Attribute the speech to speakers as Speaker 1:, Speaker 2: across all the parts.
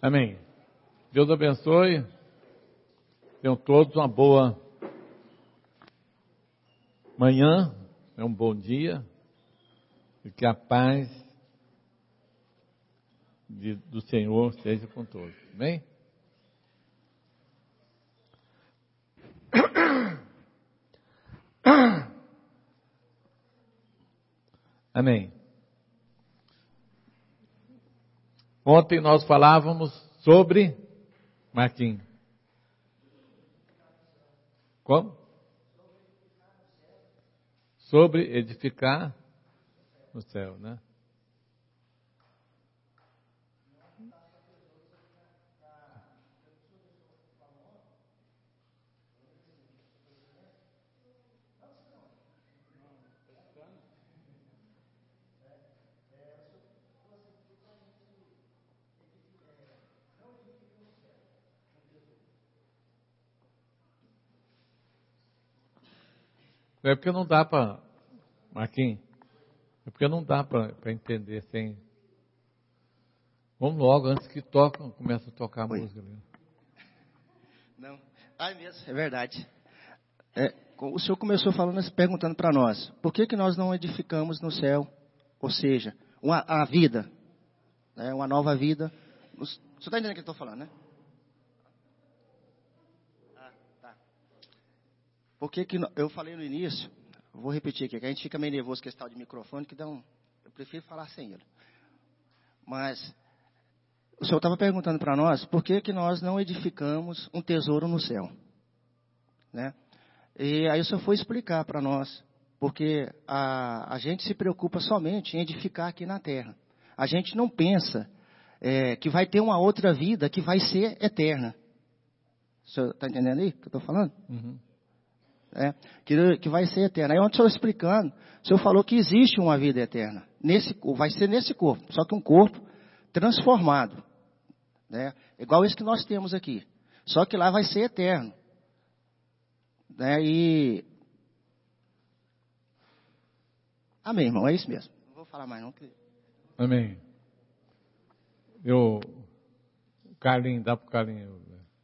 Speaker 1: Amém. Deus abençoe. Tenham todos uma boa manhã, um bom dia, e que a paz do Senhor seja com todos. Amém? Amém. Ontem nós falávamos sobre Martim. Como? Sobre edificar no céu, né? É porque não dá para, Marquinhos, é porque não dá para entender sem... Vamos logo, antes que começa a tocar a música.
Speaker 2: Não, mesmo, é verdade. O senhor começou perguntando para nós, por que nós não edificamos no céu? Ou seja, a vida, né, uma nova vida. O senhor está entendendo o que eu estou falando, né? Tá. Por que eu falei no início, vou repetir aqui, que a gente fica meio nervoso com esse tal de microfone, eu prefiro falar sem ele. Mas o senhor estava perguntando para nós, por que nós não edificamos um tesouro no céu? Né? E aí o senhor foi explicar para nós, porque a gente se preocupa somente em edificar aqui na terra. A gente não pensa que vai ter uma outra vida que vai ser eterna. O senhor está entendendo aí o que eu estou falando?
Speaker 1: Uhum.
Speaker 2: Que vai ser eterna. Aí ontem o senhor explicando, o senhor falou que existe uma vida eterna. Vai ser nesse corpo, só que um corpo transformado. Né? Igual esse que nós temos aqui. Só que lá vai ser eterno. Né? Amém, irmão, é isso mesmo. Não vou falar mais não.
Speaker 1: Amém. Carlinhos, dá para o Carlinhos.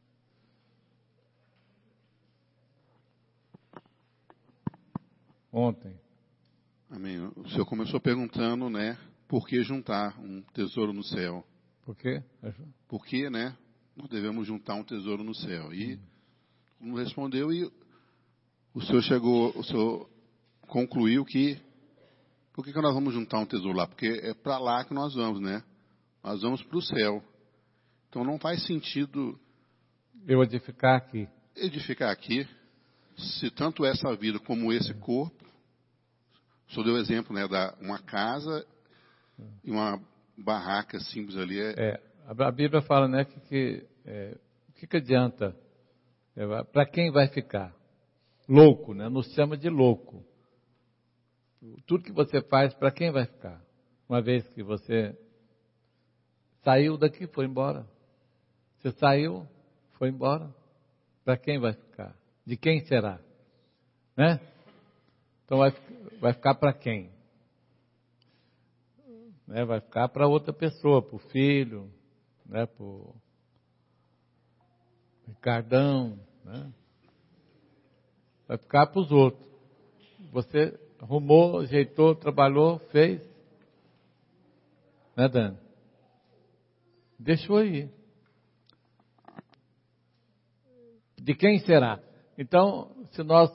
Speaker 1: Ontem.
Speaker 3: Amém. O senhor começou perguntando, né, por que juntar um tesouro no céu?
Speaker 1: Por quê?
Speaker 3: Por que, né, nós devemos juntar um tesouro no céu? E não respondeu e o senhor concluiu que por que nós vamos juntar um tesouro lá? Porque é para lá que nós vamos, né? Nós vamos para o céu. Então não faz sentido
Speaker 1: eu edificar aqui.
Speaker 3: Edificar aqui, se tanto essa vida como esse corpo. O senhor deu exemplo, né, da uma casa e uma barraca simples ali.
Speaker 1: A Bíblia fala, né, que adianta? Para quem vai ficar? Louco, né? Nos chama de louco. Tudo que você faz, para quem vai ficar? Uma vez que você saiu daqui, foi embora. Você saiu, foi embora. Para quem vai ficar? De quem será? Né? Então vai ficar para quem? Né? Vai ficar para outra pessoa, para o filho, né? Para o Ricardão, né? Vai ficar para os outros. Você arrumou, ajeitou, trabalhou, fez. Né, Dani? Deixou aí. De quem será? Então, se nós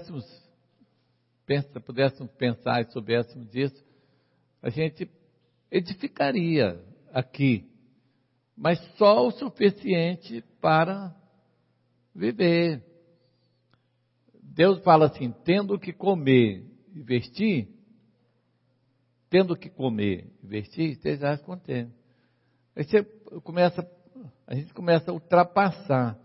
Speaker 1: pudéssemos pensar e soubéssemos disso, a gente edificaria aqui, mas só o suficiente para viver. Deus fala assim, tendo que comer e vestir, estejais contentes. Aí a gente começa a ultrapassar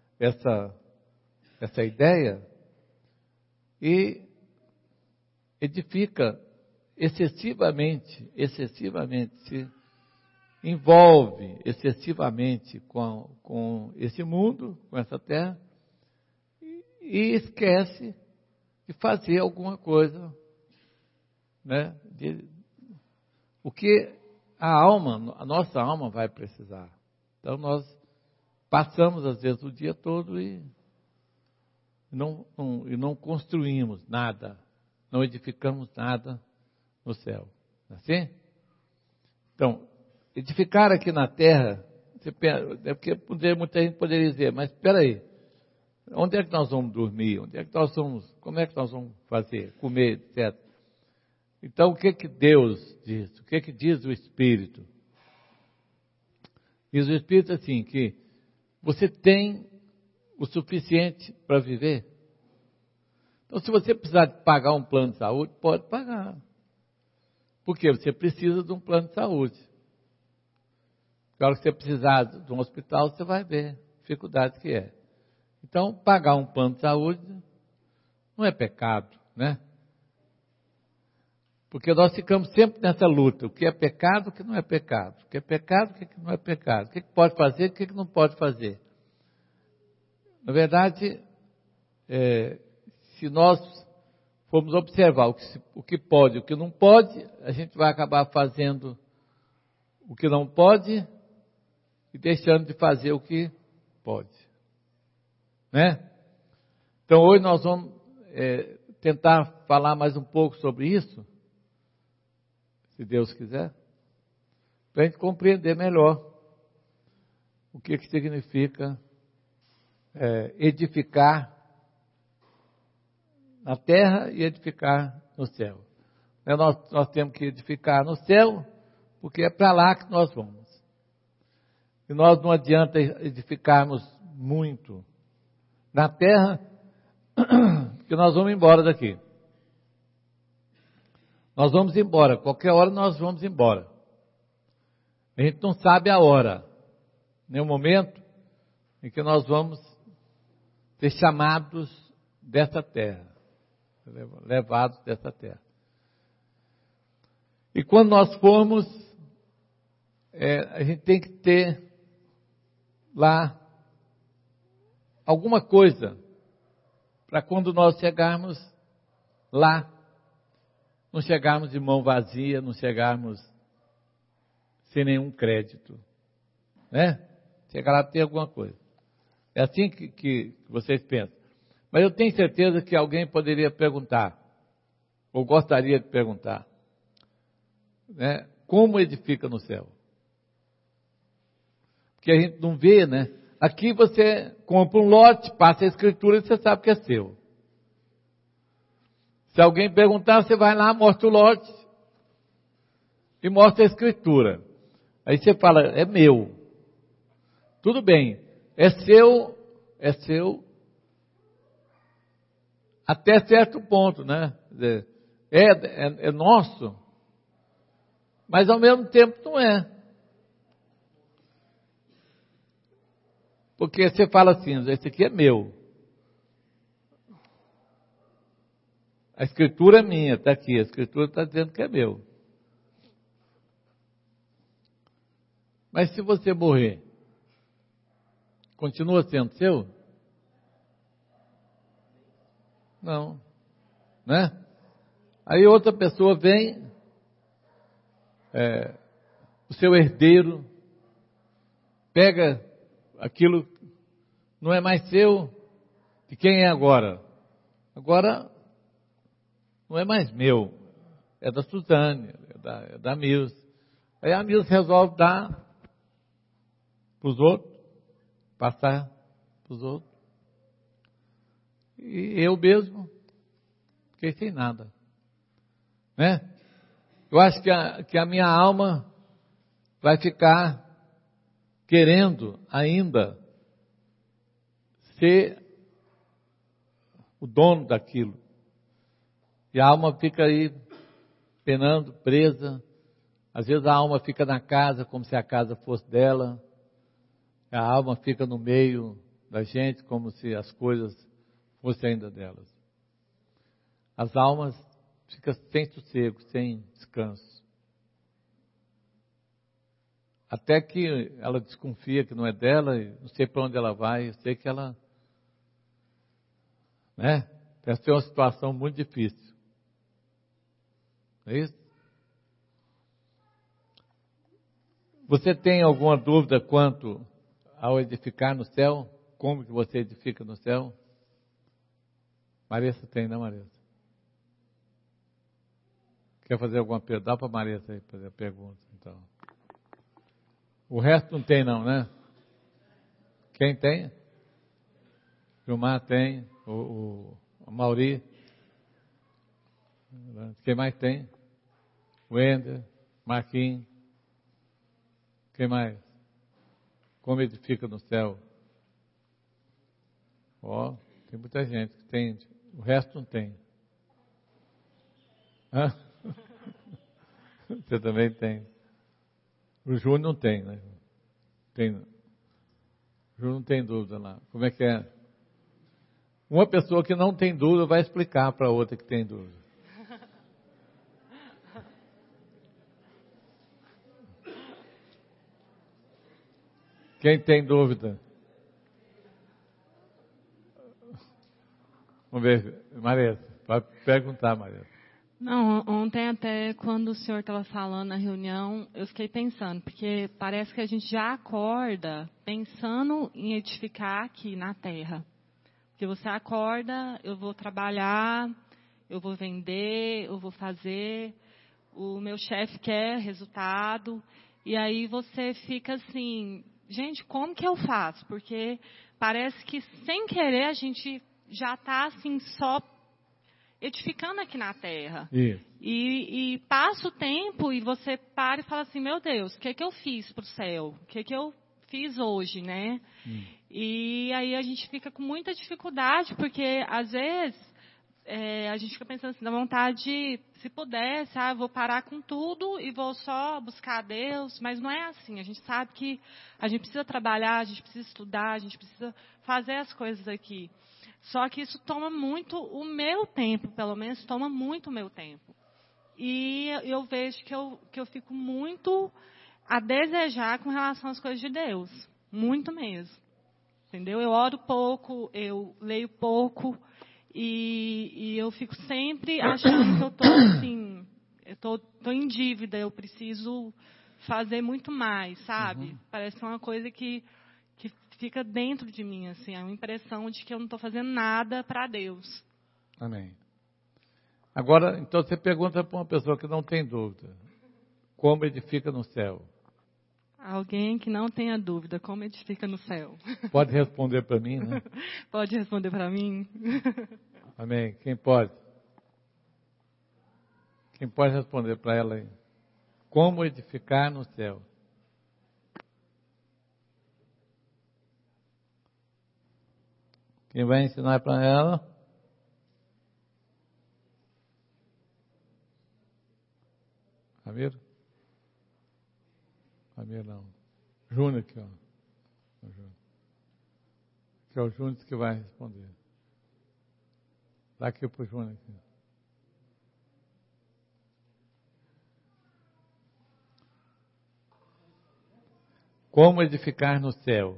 Speaker 1: essa ideia e edifica excessivamente, se envolve excessivamente com esse mundo, com essa terra, e esquece de fazer alguma coisa, né? O que a nossa alma vai precisar. Então nós passamos às vezes o dia todo e não construímos nada, não edificamos nada no céu. Não é assim? Então, edificar aqui na terra, muita gente poderia dizer, mas espera aí, onde é que nós vamos dormir? Como é que nós vamos fazer? Comer, etc. Então, o que Deus diz? O que diz o Espírito? Diz o Espírito assim, que você tem o suficiente para viver. Então, se você precisar de pagar um plano de saúde, pode pagar. Porque você precisa de um plano de saúde. Na hora que você precisar de um hospital, você vai ver a dificuldade que é. Então, pagar um plano de saúde não é pecado, né? Porque nós ficamos sempre nessa luta. O que é pecado, o que não é pecado. O que é pecado, o que não é pecado. O que pode fazer, o que não pode fazer. Na verdade, se nós formos observar o que pode e o que não pode, a gente vai acabar fazendo o que não pode e deixando de fazer o que pode. Né? Então, hoje nós vamos tentar falar mais um pouco sobre isso, se Deus quiser, para a gente compreender melhor o que significa edificar na terra e edificar no céu. Nós temos que edificar no céu, porque é para lá que nós vamos. E nós não adianta edificarmos muito na terra, porque nós vamos embora daqui. Nós vamos embora, qualquer hora nós vamos embora. A gente não sabe a hora, nem o momento em que nós vamos ser chamados dessa terra, levados dessa terra. E quando nós formos, a gente tem que ter lá alguma coisa para quando nós chegarmos lá, não chegarmos de mão vazia, não chegarmos sem nenhum crédito, né? Chegar lá a ter alguma coisa. É assim que vocês pensam. Mas eu tenho certeza que alguém poderia perguntar, ou gostaria de perguntar, né? Como edifica no céu? Porque a gente não vê, né? Aqui você compra um lote, passa a escritura e você sabe que é seu. Se alguém perguntar, você vai lá, mostra o lote e mostra a escritura. Aí você fala, é meu. Tudo bem, é seu até certo ponto, né? É nosso, mas ao mesmo tempo não é. Porque você fala assim, esse aqui é meu. A escritura é minha, está aqui, a escritura está dizendo que é meu. Mas se você morrer, continua sendo seu? Não. Né? Aí outra pessoa vem, o seu herdeiro, pega aquilo, não é mais seu, de quem é agora? Agora não é mais meu, é da Suzane, é da Milce. Aí a Milce resolve dar para os outros, passar para os outros. E eu mesmo fiquei sem nada. Né? Eu acho que a minha alma vai ficar querendo ainda ser o dono daquilo. E a alma fica aí penando, presa. Às vezes a alma fica na casa como se a casa fosse dela. A alma fica no meio da gente como se as coisas fossem ainda delas. As almas ficam sem sossego, sem descanso. Até que ela desconfia que não é dela, e não sei para onde ela vai, eu sei que ela, né? Essa é uma situação muito difícil. É isso? Você tem alguma dúvida quanto ao edificar no céu, como que você edifica no céu? Marissa tem, não, Marissa? Quer fazer alguma pergunta? Dá para a Marissa aí fazer a pergunta, então. O resto não tem, não, né? Quem tem? Gilmar tem, o Mauri. Quem mais tem? Wender, Marquinhos. Quem mais? Como edifica no céu? Ó, tem muita gente que tem, o resto não tem. Hã? Você também tem. O Júnior não tem, né? Tem. O Júnior não tem dúvida lá. Como é que é? Uma pessoa que não tem dúvida vai explicar para outra que tem dúvida. Quem tem dúvida? Vamos ver, Marisa, pode perguntar, Marisa.
Speaker 4: Não, ontem até quando o senhor estava falando na reunião, eu fiquei pensando, porque parece que a gente já acorda pensando em edificar aqui na terra. Porque você acorda, eu vou trabalhar, eu vou vender, eu vou fazer, o meu chefe quer resultado, e aí você fica assim, gente, como que eu faço? Porque parece que sem querer a gente já está assim só edificando aqui na terra. E passa o tempo e você para e fala assim, meu Deus, o que é que eu fiz para o céu? O que é que eu fiz hoje, né? E aí a gente fica com muita dificuldade, porque às vezes a gente fica pensando assim, dá vontade de, se pudesse, eu vou parar com tudo e vou só buscar a Deus, mas não é assim. A gente sabe que a gente precisa trabalhar, a gente precisa estudar, a gente precisa fazer as coisas aqui. Só que isso toma muito o meu tempo, pelo menos toma muito o meu tempo. E eu vejo que eu fico muito a desejar com relação às coisas de Deus. Muito mesmo. Entendeu? Eu oro pouco, eu leio pouco e eu fico sempre achando que eu estou assim, eu tô em dívida, eu preciso fazer muito mais, sabe? Parece uma coisa que fica dentro de mim, assim, é uma impressão de que eu não estou fazendo nada para Deus.
Speaker 1: Amém. Agora, então você pergunta para uma pessoa que não tem dúvida, como edifica no céu?
Speaker 4: Alguém que não tenha dúvida, como edifica no céu?
Speaker 1: Pode responder para mim, né?
Speaker 4: Pode responder para mim?
Speaker 1: Amém. Quem pode? Quem pode responder para ela aí? Como edificar no céu? Quem vai ensinar para ela? Ramiro? Ramiro não. Júnior aqui, ó. Que é o Júnior que vai responder. Dá aqui para o Júnior. Aqui. Como edificar no céu?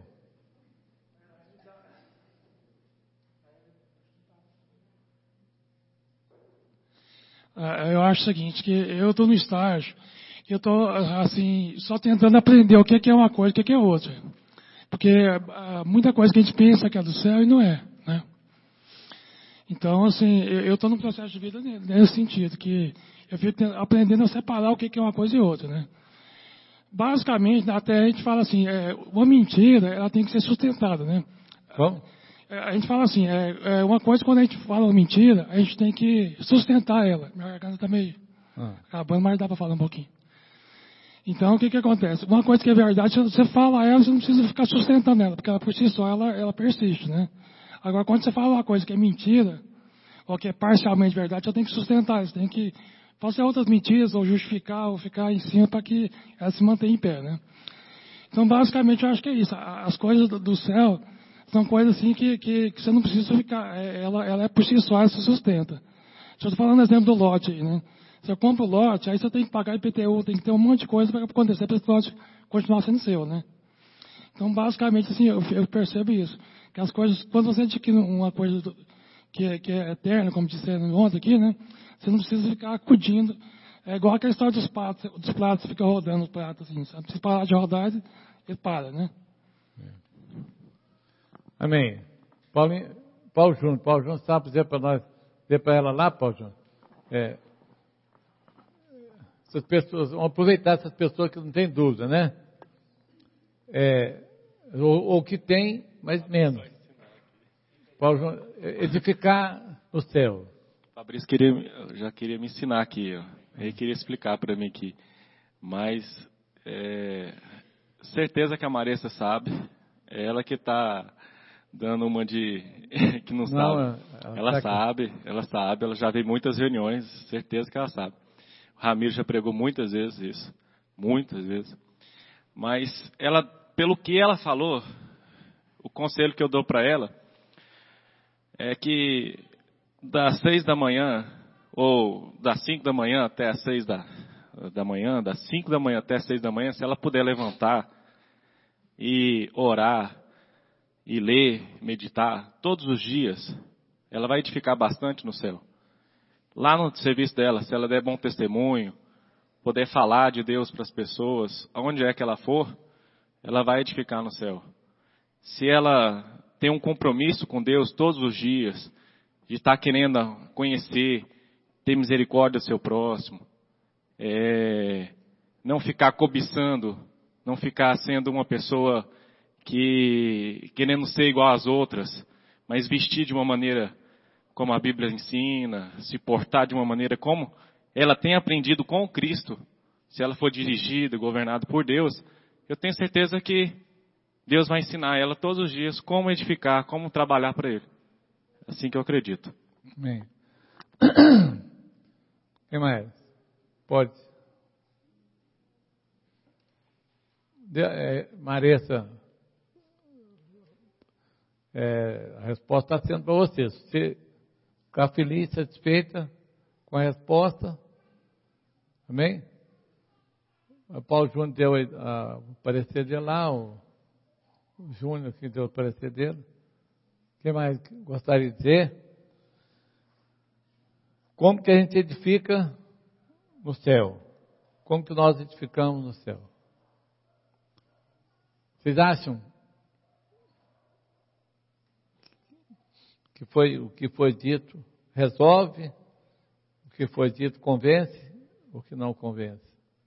Speaker 5: Eu acho o seguinte, que eu estou no estágio, eu estou assim, só tentando aprender o que é uma coisa e o que é outra. Porque muita coisa que a gente pensa que é do céu e não é, né? Então, assim, eu estou num processo de vida nesse sentido, que eu fico aprendendo a separar o que é uma coisa e outra, né? Basicamente, até a gente fala assim, uma mentira, ela tem que ser sustentada, né?
Speaker 1: Como?
Speaker 5: A gente fala assim, uma coisa quando a gente fala uma mentira, a gente tem que sustentar ela. Minha garganta está meio acabando, mas dá para falar um pouquinho. Então, o que acontece? Uma coisa que é verdade, você fala ela, você não precisa ficar sustentando ela, porque ela por si só, ela persiste, né? Agora, quando você fala uma coisa que é mentira, ou que é parcialmente verdade, você tem que sustentar, você tem que fazer outras mentiras, ou justificar, ou ficar em cima para que ela se mantenha em pé, né? Então, basicamente, eu acho que é isso. As coisas do céu são coisas assim que você não precisa ficar, ela é por si só, ela se sustenta. Eu estou falando exemplo do lote aí, né? Você compra o lote, aí você tem que pagar IPTU, tem que ter um monte de coisa para acontecer para esse lote continuar sendo seu, né? Então, basicamente, assim, eu percebo isso. Que as coisas, quando você adquire uma coisa que é eterna, como disseram ontem aqui, né? Você não precisa ficar acudindo. É igual aquela história dos pratos fica rodando os pratos, assim, sabe? Se parar de rodar, ele para, né?
Speaker 1: Amém. Paulo Júnior, sabe dizer para nós, dizer para ela lá, Paulo Júnior? Essas pessoas, vamos aproveitar essas pessoas que não têm dúvida, né? Ou que tem, mas menos. Paulo Júnior, edificar no céu.
Speaker 6: Fabrício já queria me ensinar aqui, ó. Ele queria explicar para mim aqui. Mas certeza que a Maressa sabe. É ela que está dando uma de que não sabe. Ela sabe, ela já veio muitas reuniões, certeza que ela sabe. O Ramiro já pregou muitas vezes isso, muitas vezes. Mas ela, pelo que ela falou, o conselho que eu dou para ela é que das 6 da manhã, ou das 5 da manhã até as 6 da manhã, das 5 da manhã até as 6 da manhã, se ela puder levantar e orar, e ler, meditar, todos os dias, ela vai edificar bastante no céu. Lá no serviço dela, se ela der bom testemunho, poder falar de Deus para as pessoas, aonde é que ela for, ela vai edificar no céu. Se ela tem um compromisso com Deus todos os dias, de estar querendo conhecer, ter misericórdia do seu próximo, não ficar cobiçando, não ficar sendo uma pessoa que querendo ser igual às outras, mas vestir de uma maneira como a Bíblia ensina, se portar de uma maneira como ela tem aprendido com Cristo, se ela for dirigida, governada por Deus, eu tenho certeza que Deus vai ensinar ela todos os dias como edificar, como trabalhar para Ele. Assim que eu acredito.
Speaker 1: Amém. Quem mais? Pode. Maressa, a resposta está sendo para você. Se você ficar feliz, satisfeita com a resposta, amém? O Paulo Júnior deu o parecer dele lá, o Júnior que deu o parecer dele. O que mais gostaria de dizer? Como que a gente edifica no céu? Como que nós edificamos no céu? Vocês acham que o que foi dito resolve, o que foi dito convence, o que não convence?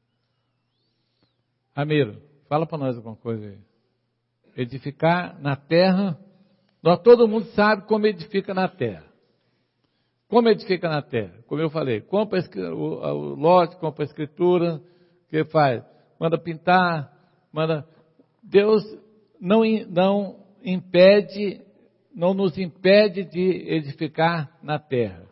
Speaker 1: Ramiro, fala para nós alguma coisa aí. Edificar na terra, todo mundo sabe como edifica na terra. Como edifica na terra? Como eu falei, compra o lote, compra a escritura, o que faz? Manda pintar, Deus não nos impede de edificar na terra.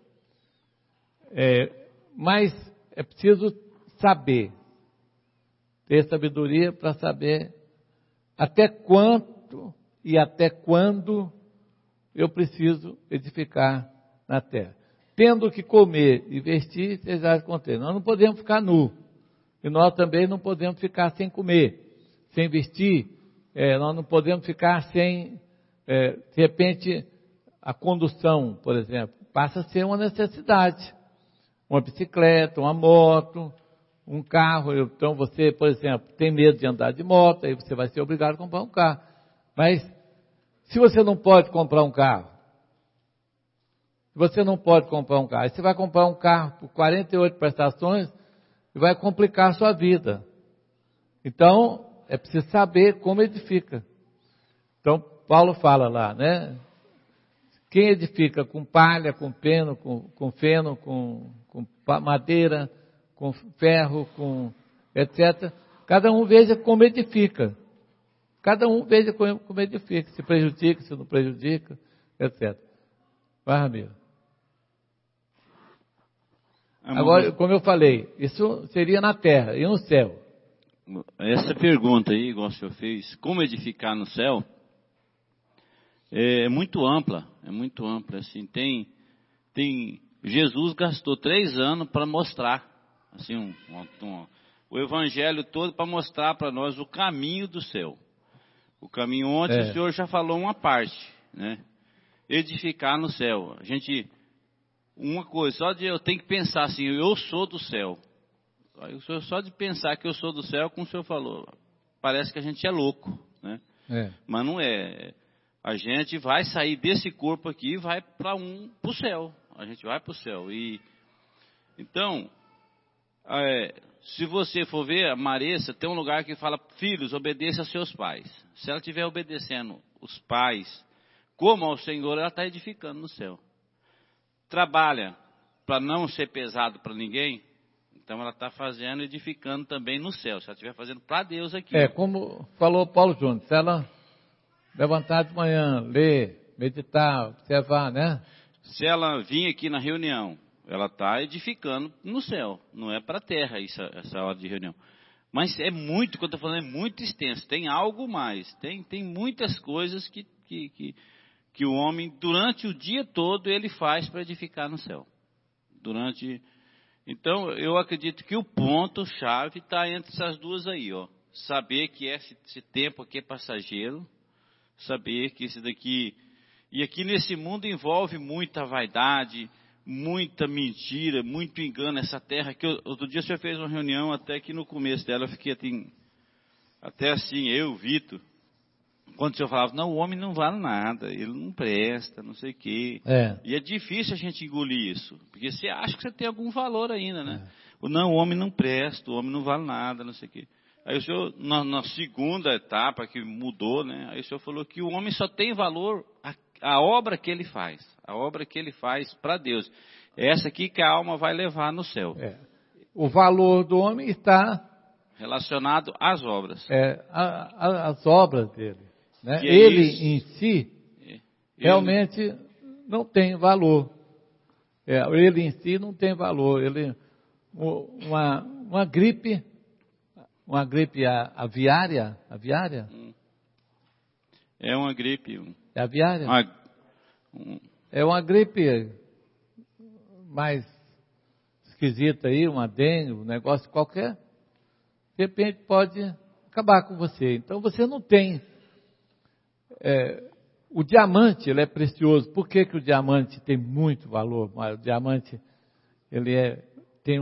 Speaker 1: Mas é preciso saber, ter sabedoria para saber até quanto e até quando eu preciso edificar na terra. Tendo que comer e vestir, vocês já contém. Nós não podemos ficar nu. E nós também não podemos ficar sem comer, sem vestir. Nós não podemos ficar sem, de repente, a condução, por exemplo, passa a ser uma necessidade. Uma bicicleta, uma moto, um carro. Então você, por exemplo, tem medo de andar de moto, aí você vai ser obrigado a comprar um carro. Mas, se você não pode comprar um carro, aí você vai comprar um carro por 48 prestações e vai complicar a sua vida. Então, é preciso saber como edifica. Então, Paulo fala lá, né? Quem edifica com palha, com peno, com feno, com madeira, com ferro, com etc. Cada um veja como edifica. Cada um veja como edifica. Se prejudica, se não prejudica, etc. Vai, Ramiro. Agora, como eu falei, isso seria na terra e no céu.
Speaker 7: Essa pergunta aí, igual o senhor fez, como edificar no céu, é muito ampla, assim, Jesus gastou 3 anos para mostrar, assim, o evangelho todo para mostrar para nós o caminho do céu. O caminho onde o senhor já falou uma parte, né? Edificar no céu. Uma coisa, eu tenho que pensar assim, eu sou do céu. Só de pensar que eu sou do céu, como o senhor falou, parece que a gente é louco, né? Mas não é. a gente vai sair desse corpo aqui e vai para o céu. A gente vai para o céu. Então, se você for ver, a Maressa tem um lugar que fala: filhos, obedeça a seus pais. Se ela estiver obedecendo os pais como ao Senhor, ela está edificando no céu. Trabalha para não ser pesado para ninguém, então ela está fazendo, edificando também no céu. Se ela estiver fazendo para Deus aqui.
Speaker 1: Como falou Paulo Júnior, se ela levantar de manhã, ler, meditar, observar, né?
Speaker 7: Se ela vir aqui na reunião, ela está edificando no céu, não é para a terra essa hora de reunião. Mas é muito, quando eu estou falando, é muito extenso, tem algo mais, tem muitas coisas que o homem, durante o dia todo, ele faz para edificar no céu. Então, eu acredito que o ponto-chave está entre essas duas aí, ó. Saber que esse tempo aqui é passageiro, saber que esse daqui... E aqui nesse mundo envolve muita vaidade, muita mentira, muito engano. Essa terra que outro dia o senhor fez uma reunião, até que no começo dela eu fiquei até assim, eu, Vitor, quando o senhor falava: não, o homem não vale nada, ele não presta, não sei o quê. E é difícil a gente engolir isso, porque você acha que você tem algum valor ainda, né? Não, o homem não presta, o homem não vale nada, não sei o quê. Aí o senhor, na segunda etapa que mudou, né? Aí o senhor falou que o homem só tem valor a obra que ele faz, para Deus. É essa aqui que a alma vai levar no céu.
Speaker 1: O valor do homem está
Speaker 7: relacionado às obras.
Speaker 1: As obras dele. Né? Ele em si realmente não tem valor. Ele em si não tem valor. Uma gripe aviária.
Speaker 7: É uma gripe.
Speaker 1: É aviária? É uma gripe mais esquisita aí, uma dengue, um negócio qualquer. De repente pode acabar com você. Então você não tem... o diamante, ele é precioso. Por que o diamante tem muito valor? O diamante, ele tem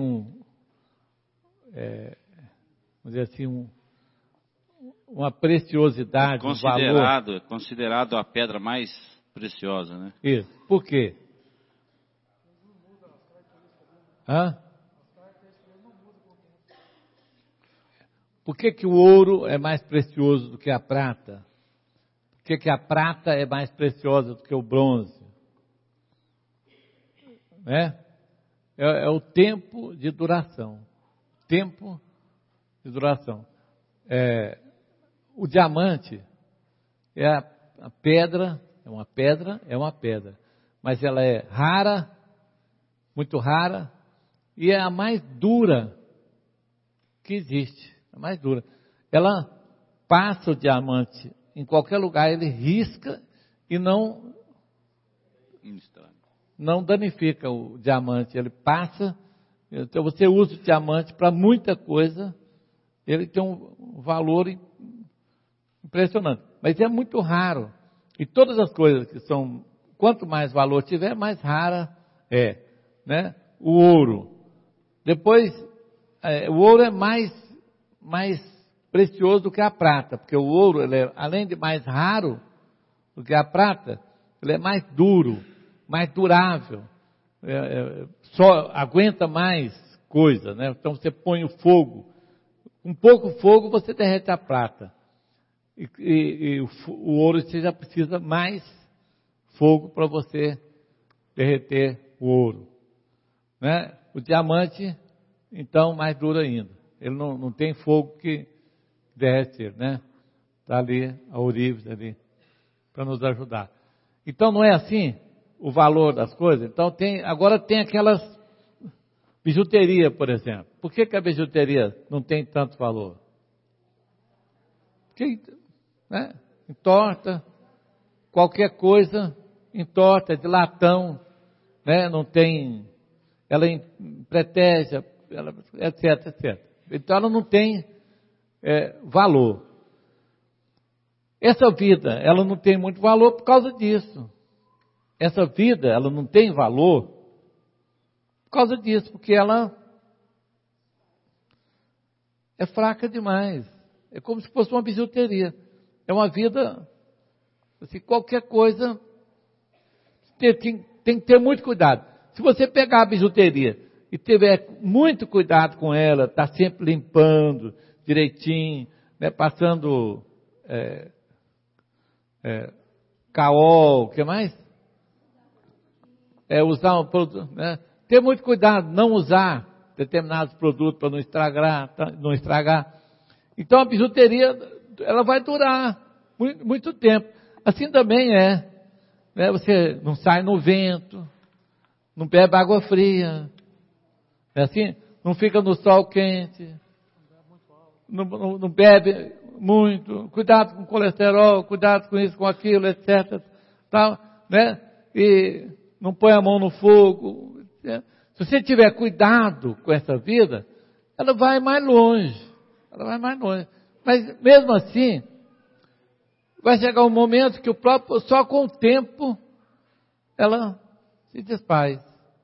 Speaker 1: vamos dizer assim, uma preciosidade, um valor.
Speaker 7: Considerado a pedra mais preciosa, né?
Speaker 1: Isso. Por quê? Por que o ouro é mais precioso do que a prata? Por que a prata é mais preciosa do que o bronze? É o tempo de duração. O diamante é a pedra, é uma pedra. Mas ela é rara, muito rara, e é a mais dura que existe. A mais dura. Ela passa o diamante em qualquer lugar, ele risca e não danifica o diamante. Ele passa, então você usa o diamante para muita coisa, ele tem um valor impressionante. Mas é muito raro. E todas as coisas que são, quanto mais valor tiver, mais rara é. Né? O ouro. Depois, o ouro é mais precioso do que a prata, porque o ouro, além de mais raro do que a prata, ele é mais duro, mais durável, só aguenta mais coisa, né? Então você põe o fogo, com pouco fogo você derrete a prata, e o ouro você já precisa mais fogo para você derreter o ouro, né? O diamante, então, mais duro ainda, ele não tem fogo que derrete, né? Está ali a ourives ali para nos ajudar. Então não é assim o valor das coisas. Então agora tem aquelas bijuteria, por exemplo. Por que a bijuteria não tem tanto valor? Porque, né? Entorta, qualquer coisa entorta, de latão, né? Não tem, ela protege, etc. Então ela não tem valor. Essa vida, ela não tem muito valor por causa disso. Essa vida, ela não tem valor por causa disso, porque ela é fraca demais. É como se fosse uma bijuteria. É uma vida Assim, qualquer coisa, tem que ter muito cuidado. Se você pegar a bijuteria e tiver muito cuidado com ela, tá sempre limpando direitinho, né, passando caol, o que mais? Usar um produto, né? Ter muito cuidado, não usar determinados produtos para não estragar. Então a bijuteria, ela vai durar muito tempo. Assim também né? Você não sai no vento, não bebe água fria, é assim? Não fica no sol quente, não bebe muito, cuidado com o colesterol, cuidado com isso, com aquilo, etc. Tal, né? E não põe a mão no fogo. Né? Se você tiver cuidado com essa vida, ela vai mais longe. Mas mesmo assim, vai chegar um momento que só com o tempo, ela se desfaz.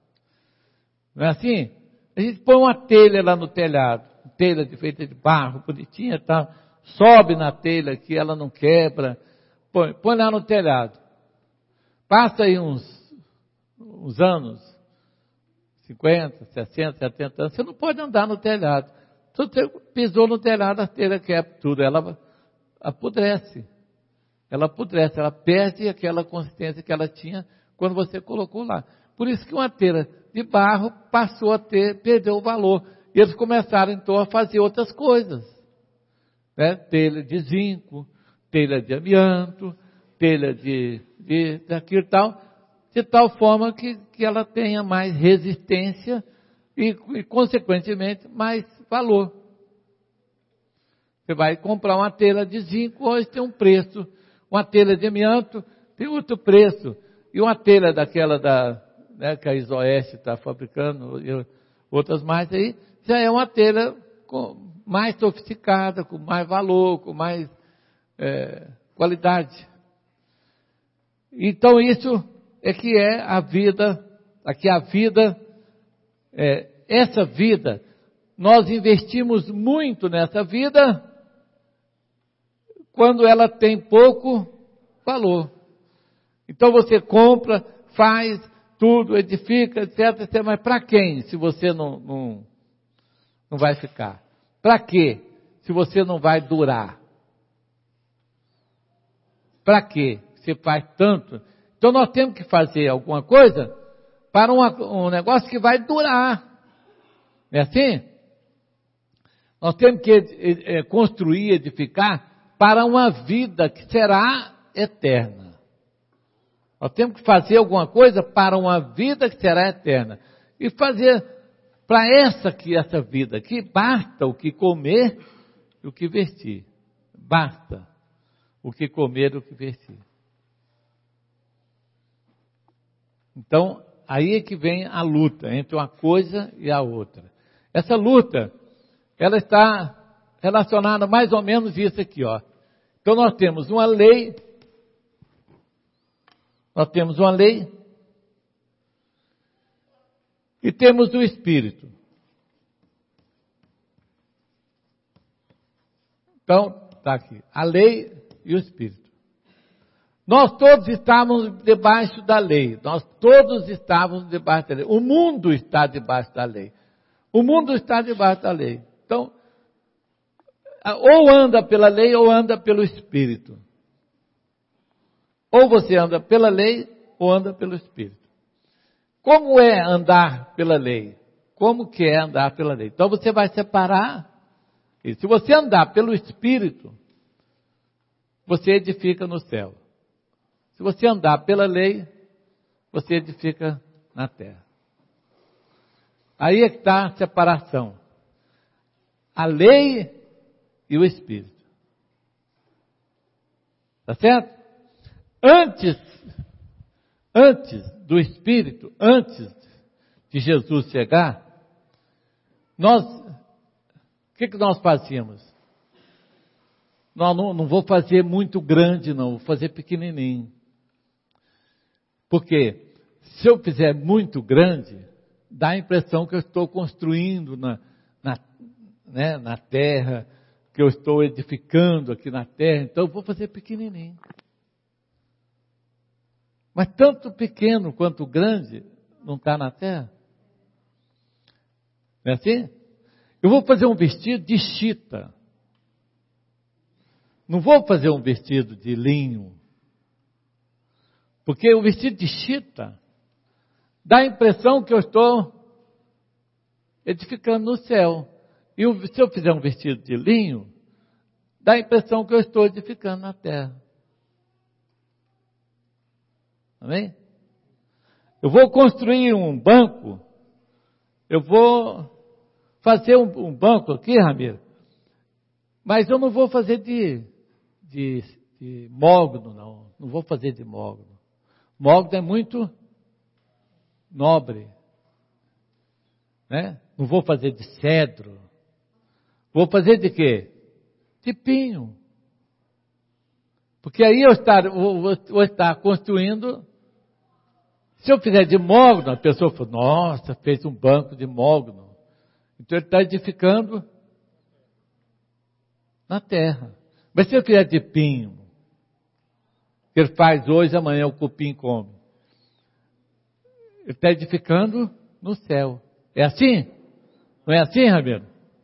Speaker 1: Não é assim? A gente põe uma telha lá no telhado, telha feita de barro, bonitinha e tal, sobe na telha que ela não quebra, põe lá no telhado. Passa aí uns anos, 50, 60, 70 anos, você não pode andar no telhado. Se você pisou no telhado, a telha quebra tudo, ela apodrece. Ela perde aquela consistência que ela tinha quando você colocou lá. Por isso que uma telha de barro passou a perdeu o valor. E eles começaram então a fazer outras coisas. Né? Telha de zinco, telha de amianto, telha daquilo e tal, de tal forma que ela tenha mais resistência e consequentemente, mais valor. Você vai comprar uma telha de zinco, hoje tem um preço. Uma telha de amianto tem outro preço. E uma telha daquela que a Isoeste está fabricando, e outras mais aí, já é uma telha mais sofisticada, com mais valor, com mais qualidade. Então isso é que é a vida, essa vida, nós investimos muito nessa vida quando ela tem pouco valor. Então você compra, faz tudo, edifica, etc. Mas para quem, se você não vai ficar? Para quê, se você não vai durar? Para quê? Você faz tanto. Então nós temos que fazer alguma coisa para um negócio que vai durar. Não é assim? Nós temos que construir, edificar para uma vida que será eterna. Nós temos que fazer alguma coisa para uma vida que será eterna. E fazer para essa vida aqui, basta o que comer e o que vestir. Basta o que comer e o que vestir. Então, aí é que vem a luta entre uma coisa e a outra. Essa luta, ela está relacionada mais ou menos isso aqui, ó. Então nós temos uma lei, e temos o Espírito. Então, está aqui, a lei e o Espírito. Nós todos estávamos debaixo da lei. O mundo está debaixo da lei. Então, ou anda pela lei ou anda pelo Espírito. Ou você anda pela lei ou anda pelo Espírito. Como é andar pela lei? Como que é andar pela lei? Então você vai separar. E se você andar pelo Espírito, você edifica no céu. Se você andar pela lei, você edifica na terra. Aí é que está a separação. A lei e o Espírito. Tá certo? Antes do Espírito, antes de Jesus chegar, o que nós fazíamos? Não vou fazer muito grande não, vou fazer pequenininho. Porque se eu fizer muito grande, dá a impressão que eu estou construindo na terra, que eu estou edificando aqui na terra, então eu vou fazer pequenininho. Mas tanto pequeno quanto grande não está na terra. Não é assim? Eu vou fazer um vestido de chita. Não vou fazer um vestido de linho. Porque o vestido de chita dá a impressão que eu estou edificando no céu. E se eu fizer um vestido de linho, dá a impressão que eu estou edificando na terra. Amém? Eu vou construir um banco, eu vou fazer um banco aqui, Ramiro, mas eu não vou fazer de mogno, não. Não vou fazer de mogno. Mogno é muito nobre, né? Não vou fazer de cedro. Vou fazer de quê? De pinho. Porque aí eu vou estar construindo. Se eu fizer de mogno, a pessoa fala, nossa, fez um banco de mogno. Então ele está edificando na terra. Mas se eu fizer de pinho, que ele faz hoje, amanhã o cupim come. Ele está edificando no céu. É assim? Não é assim, Ramiro?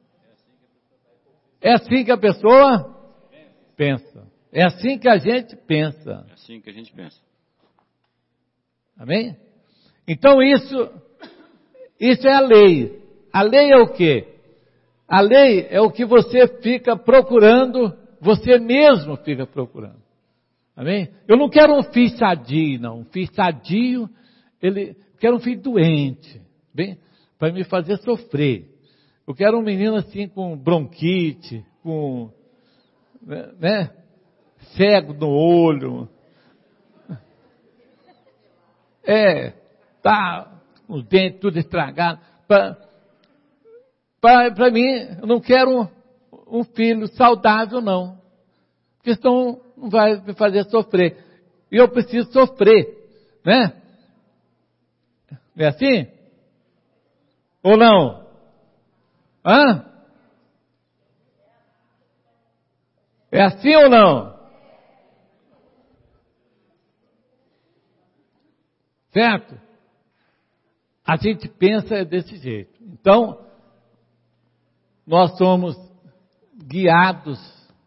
Speaker 1: É assim que a pessoa pensa. É assim que a gente pensa.
Speaker 7: É assim que a gente pensa.
Speaker 1: Amém? Então isso é a lei. A lei é o quê? A lei é o que você fica procurando, você mesmo fica procurando. Amém? Eu não quero um filho sadio, não. Um filho sadio, quero um filho doente, bem, para me fazer sofrer. Eu quero um menino assim com bronquite, com, né, cego no olho. Tá, os dentes tudo estragados. Para mim, eu não quero um filho saudável, não. Porque senão não vai me fazer sofrer. E eu preciso sofrer, né? Não é assim? Ou não? Hã? É assim ou não? Certo? A gente pensa desse jeito. Então, nós somos guiados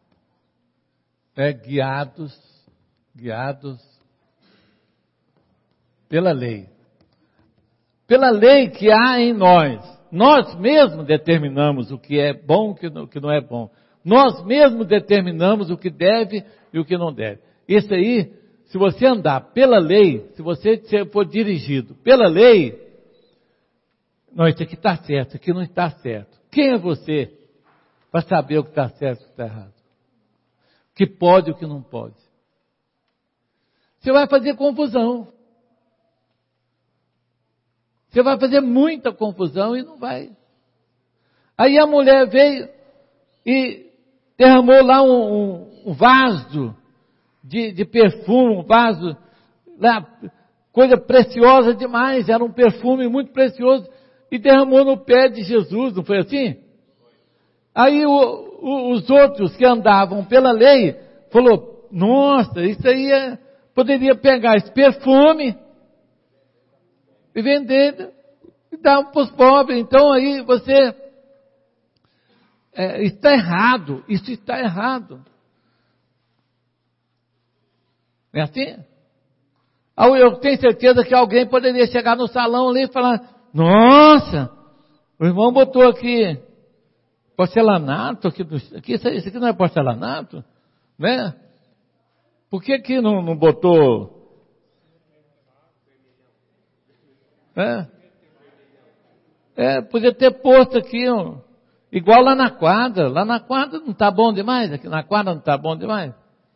Speaker 1: pela lei. Pela lei que há em nós. Nós mesmos determinamos o que é bom e o que não é bom. Nós mesmos determinamos o que deve e o que não deve. Isso aí, se você andar pela lei, se você for dirigido pela lei, não, isso aqui está certo, isso aqui não está certo. Quem é você para saber o que está certo e o que está errado? O que pode e o que não pode? Você vai fazer confusão. Você vai fazer muita confusão e não vai. Aí a mulher veio e derramou lá um vaso de perfume, um vaso, lá, coisa preciosa demais, era um perfume muito precioso, e derramou no pé de Jesus, não foi assim? Aí os outros que andavam pela lei, falou, nossa, isso aí poderia pegar esse perfume e vender e dar para os pobres. Então aí você está errado, isso está errado. Não é assim? Eu tenho certeza que alguém poderia chegar no salão ali e falar, nossa, o irmão botou aqui porcelanato, isso aqui não é porcelanato, né? Por que não botou? Podia ter posto aqui, igual lá na quadra não está bom demais, aqui na quadra não está bom demais,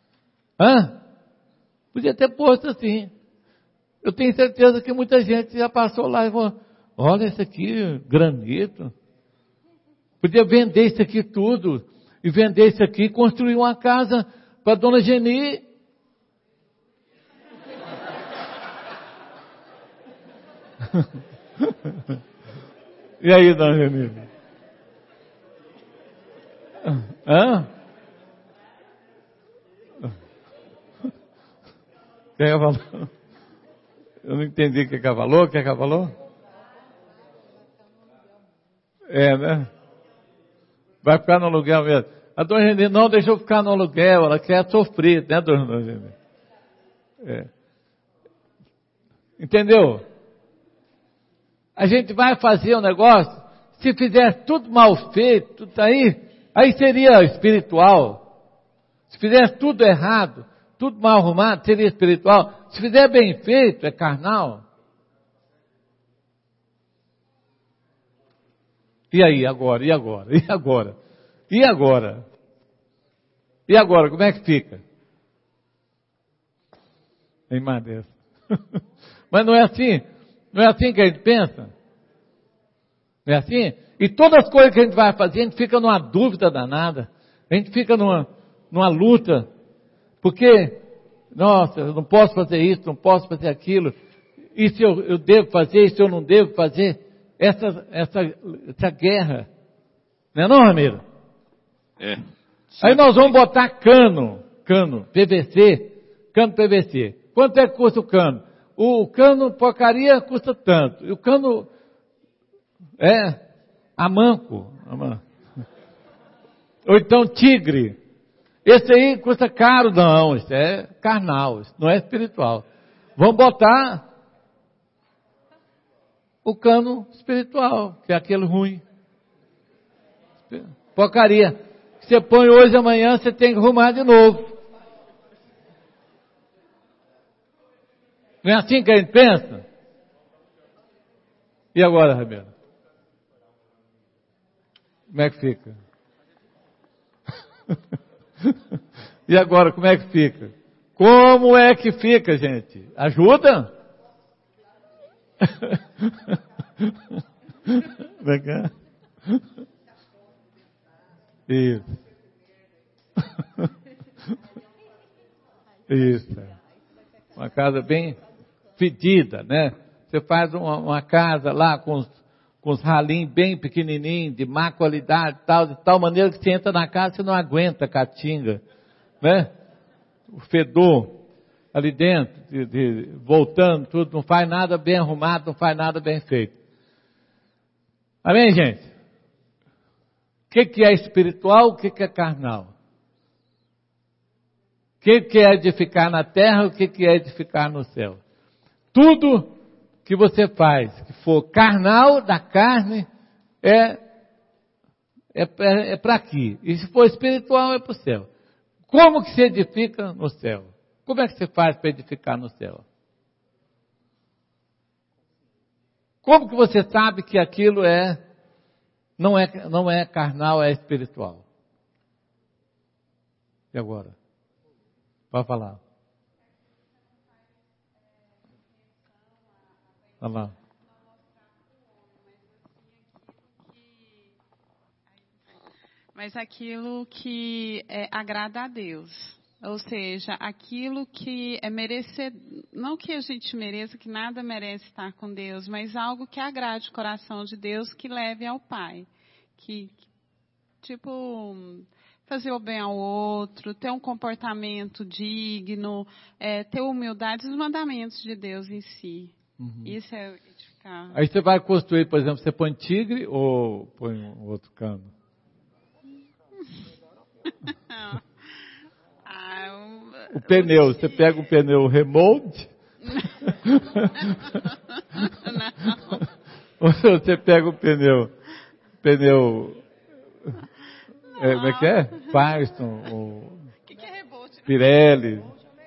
Speaker 1: podia ter posto assim. Eu tenho certeza que muita gente já passou lá e falou, olha isso aqui, granito, podia vender isso aqui tudo, e vender isso aqui, construir uma casa para a dona Geni. E aí, dona Geni? Quem ia falar? Eu não entendi o que ela falou. O que ela falou? Né? Vai ficar no aluguel mesmo. A dona Renê, não, deixa eu ficar no aluguel. Ela quer sofrer, né, dona Renê? Entendeu? A gente vai fazer um negócio, se fizer tudo mal feito, tudo aí seria espiritual. Se fizer tudo errado, tudo mal arrumado, seria espiritual. Se fizer bem feito, é carnal. E aí, agora? E agora? E agora? E agora? E agora, como é que fica? Tem mais dessa. Mas não é assim. Não é assim que a gente pensa? Não é assim? E todas as coisas que a gente vai fazer, a gente fica numa dúvida danada. A gente fica numa luta. Porque, nossa, eu não posso fazer isso, não posso fazer aquilo. Isso eu devo fazer, isso eu não devo fazer. Essa guerra. Não é não, Ramiro? Aí nós vamos botar cano, PVC. Quanto é que custa o cano? O cano porcaria custa tanto. E o cano amanco. Ou então tigre. Esse aí custa caro, não. Isso é carnal, isso não é espiritual. Vamos botar o cano espiritual, que é aquele ruim. Porcaria. Você põe hoje, amanhã, você tem que arrumar de novo. Não é assim que a gente pensa? E agora, Ramiro? Como é que fica? E agora, como é que fica? Como é que fica, gente? Ajuda? Legal. Isso. Isso. Uma casa bem fedida, né? Você faz uma casa lá com os ralinhos bem pequenininhos, de má qualidade, de tal maneira que você entra na casa e você não aguenta a caatinga, né? O fedor ali dentro, voltando, tudo, não faz nada bem arrumado, não faz nada bem feito. Amém, gente? O que é espiritual, o que é carnal? O que é edificar na terra, o que é edificar no céu? Tudo que você faz, que for carnal, da carne, é para aqui. E se for espiritual, é para o céu. Como que se edifica no céu? Como é que você faz para edificar no céu? Como que você sabe que aquilo não é carnal, é espiritual? E agora? Pode falar. Olha lá.
Speaker 8: Mas aquilo que agrada a Deus. Ou seja, aquilo que é merecer, não que a gente mereça, que nada merece estar com Deus, mas algo que agrade o coração de Deus, que leve ao Pai. Fazer o bem ao outro, ter um comportamento digno, ter humildade, os mandamentos de Deus em si. Uhum. Isso é edificar.
Speaker 1: Aí você vai construir, por exemplo, você põe tigre ou põe um outro cano? O pneu, você pega o pneu remote?
Speaker 8: Não.
Speaker 1: Ou você pega o pneu como é que é? Firestone, o
Speaker 8: que é rebote?
Speaker 1: Pirelli.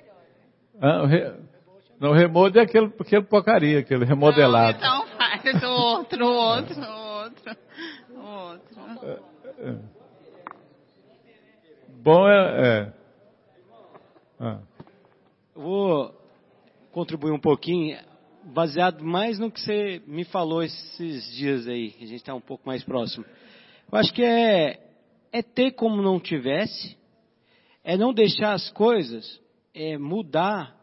Speaker 1: Não, o remote é aquele porcaria, aquele remodelado.
Speaker 8: Não, então faz o outro.
Speaker 1: Bom
Speaker 9: Vou contribuir um pouquinho, baseado mais no que você me falou esses dias aí, que a gente está um pouco mais próximo. Eu acho que é ter como não tivesse, é não deixar as coisas mudar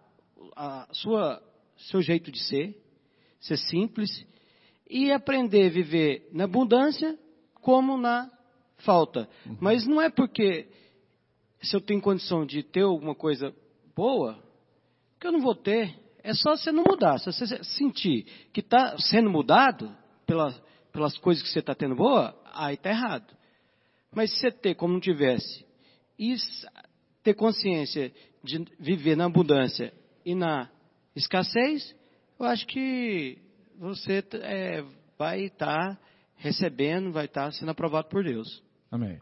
Speaker 9: seu jeito de ser simples, e aprender a viver na abundância como na falta. Uhum. Mas não é porque se eu tenho condição de ter alguma coisa boa, que eu não vou ter. É só você não mudar. Se você sentir que está sendo mudado pelas coisas que você está tendo boa, aí está errado. Mas se você ter como não tivesse, e ter consciência de viver na abundância e na escassez, eu acho que você vai estar recebendo, vai estar sendo aprovado por Deus.
Speaker 1: Amém.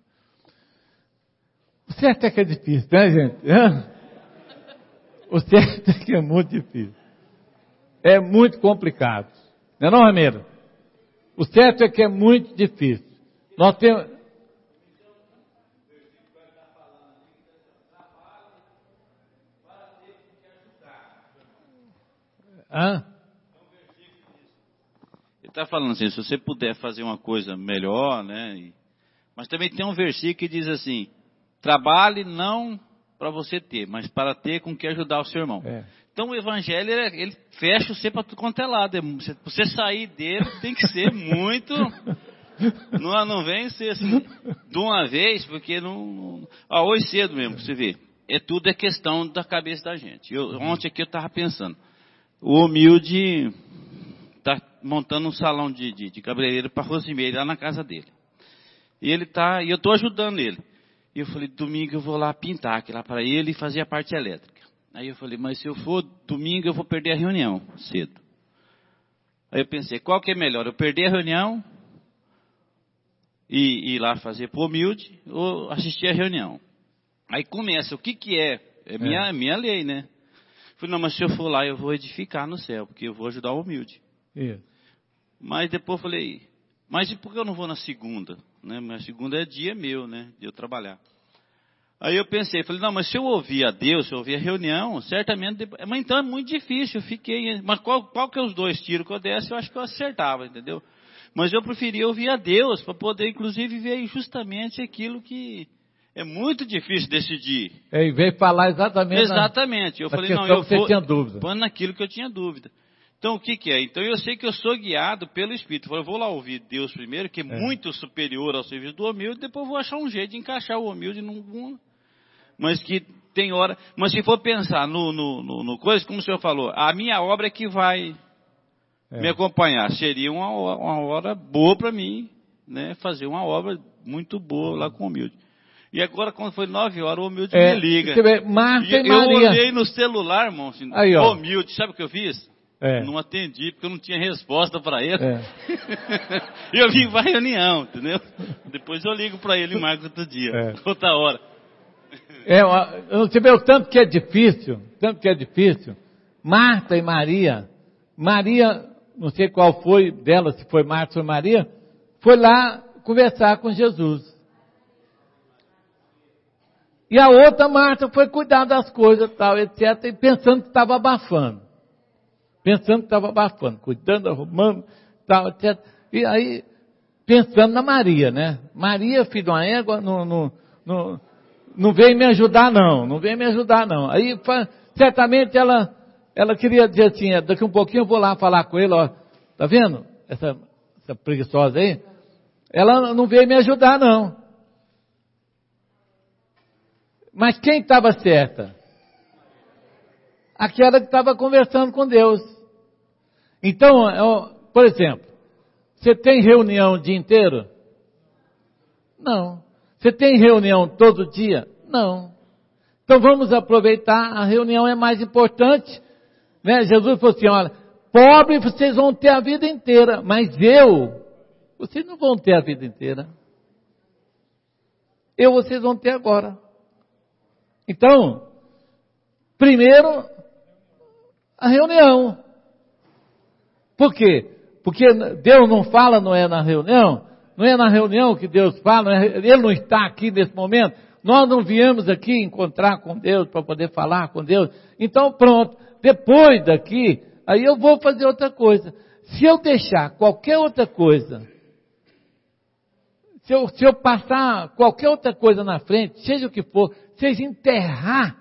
Speaker 1: O certo é que é difícil, né, gente? O certo é que é muito difícil. É muito complicado. Não é não, Ramiro? O certo é que é muito difícil. Nós temos...
Speaker 7: Ele está falando assim, se você puder fazer uma coisa melhor, né? Mas também tem um versículo que diz assim, trabalhe não para você ter, mas para ter com que ajudar o seu irmão. Então o evangelho, ele fecha você para tudo quanto é lado. Você sair dele tem que ser muito... Não vem ser assim, de uma vez, porque não... hoje cedo mesmo, você vê. Tudo é questão da cabeça da gente. Ontem aqui eu estava pensando. O humilde está montando um salão de cabeleireiro para Rosimeire lá na casa dele. E eu estou ajudando ele. E eu falei, domingo eu vou lá pintar aqui lá para ele e fazer a parte elétrica. Aí eu falei, mas se eu for domingo eu vou perder a reunião cedo. Aí eu pensei, qual que é melhor? Eu perder a reunião e ir lá fazer para o humilde ou assistir a reunião? Aí começa, o que é? É minha lei, né? Eu falei, não, mas se eu for lá eu vou edificar no céu, porque eu vou ajudar o humilde. Mas depois eu falei, mas e por que eu não vou na segunda? Né? Mas a segunda é dia meu, né? De eu trabalhar. Aí eu pensei, falei, não, mas se eu ouvir a Deus, se eu ouvir a reunião, certamente... Mas então é muito difícil, eu fiquei... Mas qual que é os dois tiros que eu desse, eu acho que eu acertava, entendeu? Mas eu preferia ouvir a Deus, para poder, inclusive, ver justamente aquilo que é muito difícil decidir.
Speaker 1: E veio falar exatamente...
Speaker 7: Exatamente. Eu falei, não, eu
Speaker 1: vou
Speaker 7: naquilo que eu tinha dúvida. Então, o que é? Então, eu sei que eu sou guiado pelo Espírito. Eu vou lá ouvir Deus primeiro, que é muito superior ao serviço do humilde, depois vou achar um jeito de encaixar o humilde num... Mas que tem hora... Mas se for pensar no coisa, como o senhor falou, a minha obra é que vai me acompanhar. Seria uma hora boa para mim, né? Fazer uma obra muito boa lá com o humilde. E agora, quando foi 9 horas, o humilde me liga.
Speaker 1: Marta e Maria.
Speaker 7: Eu olhei no celular, irmão, assim, aí, humilde, sabe o que eu fiz? Não atendi, porque eu não tinha resposta para ele. E eu vim para a reunião, entendeu? Depois eu ligo para ele e marco outro dia, outra hora.
Speaker 1: Você vê o tanto que é difícil, Marta e Maria, não sei qual foi dela, se foi Marta ou Maria, foi lá conversar com Jesus. E a outra Marta foi cuidar das coisas, tal, etc, e pensando que estava abafando. Cuidando, arrumando, tal, etc. E aí, pensando na Maria, né? Maria, filho de uma égua, não veio me ajudar não. Aí, certamente ela queria dizer assim, daqui um pouquinho eu vou lá falar com ele, ó, tá vendo? Essa preguiçosa aí, ela não veio me ajudar não. Mas quem estava certa? Aquela que estava conversando com Deus. Então, por exemplo, você tem reunião o dia inteiro? Não. Você tem reunião todo dia? Não. Então vamos aproveitar, a reunião é mais importante. Né? Jesus falou assim, olha, pobre vocês vão ter a vida inteira, mas vocês não vão ter a vida inteira. Vocês vão ter agora. Então, primeiro, a reunião. Por quê? Porque Deus não fala, não é na reunião? Não é na reunião que Deus fala? Ele não está aqui nesse momento? Nós não viemos aqui encontrar com Deus para poder falar com Deus? Então pronto, depois daqui, aí eu vou fazer outra coisa. Se eu deixar qualquer outra coisa, se eu passar qualquer outra coisa na frente, seja o que for, seja enterrar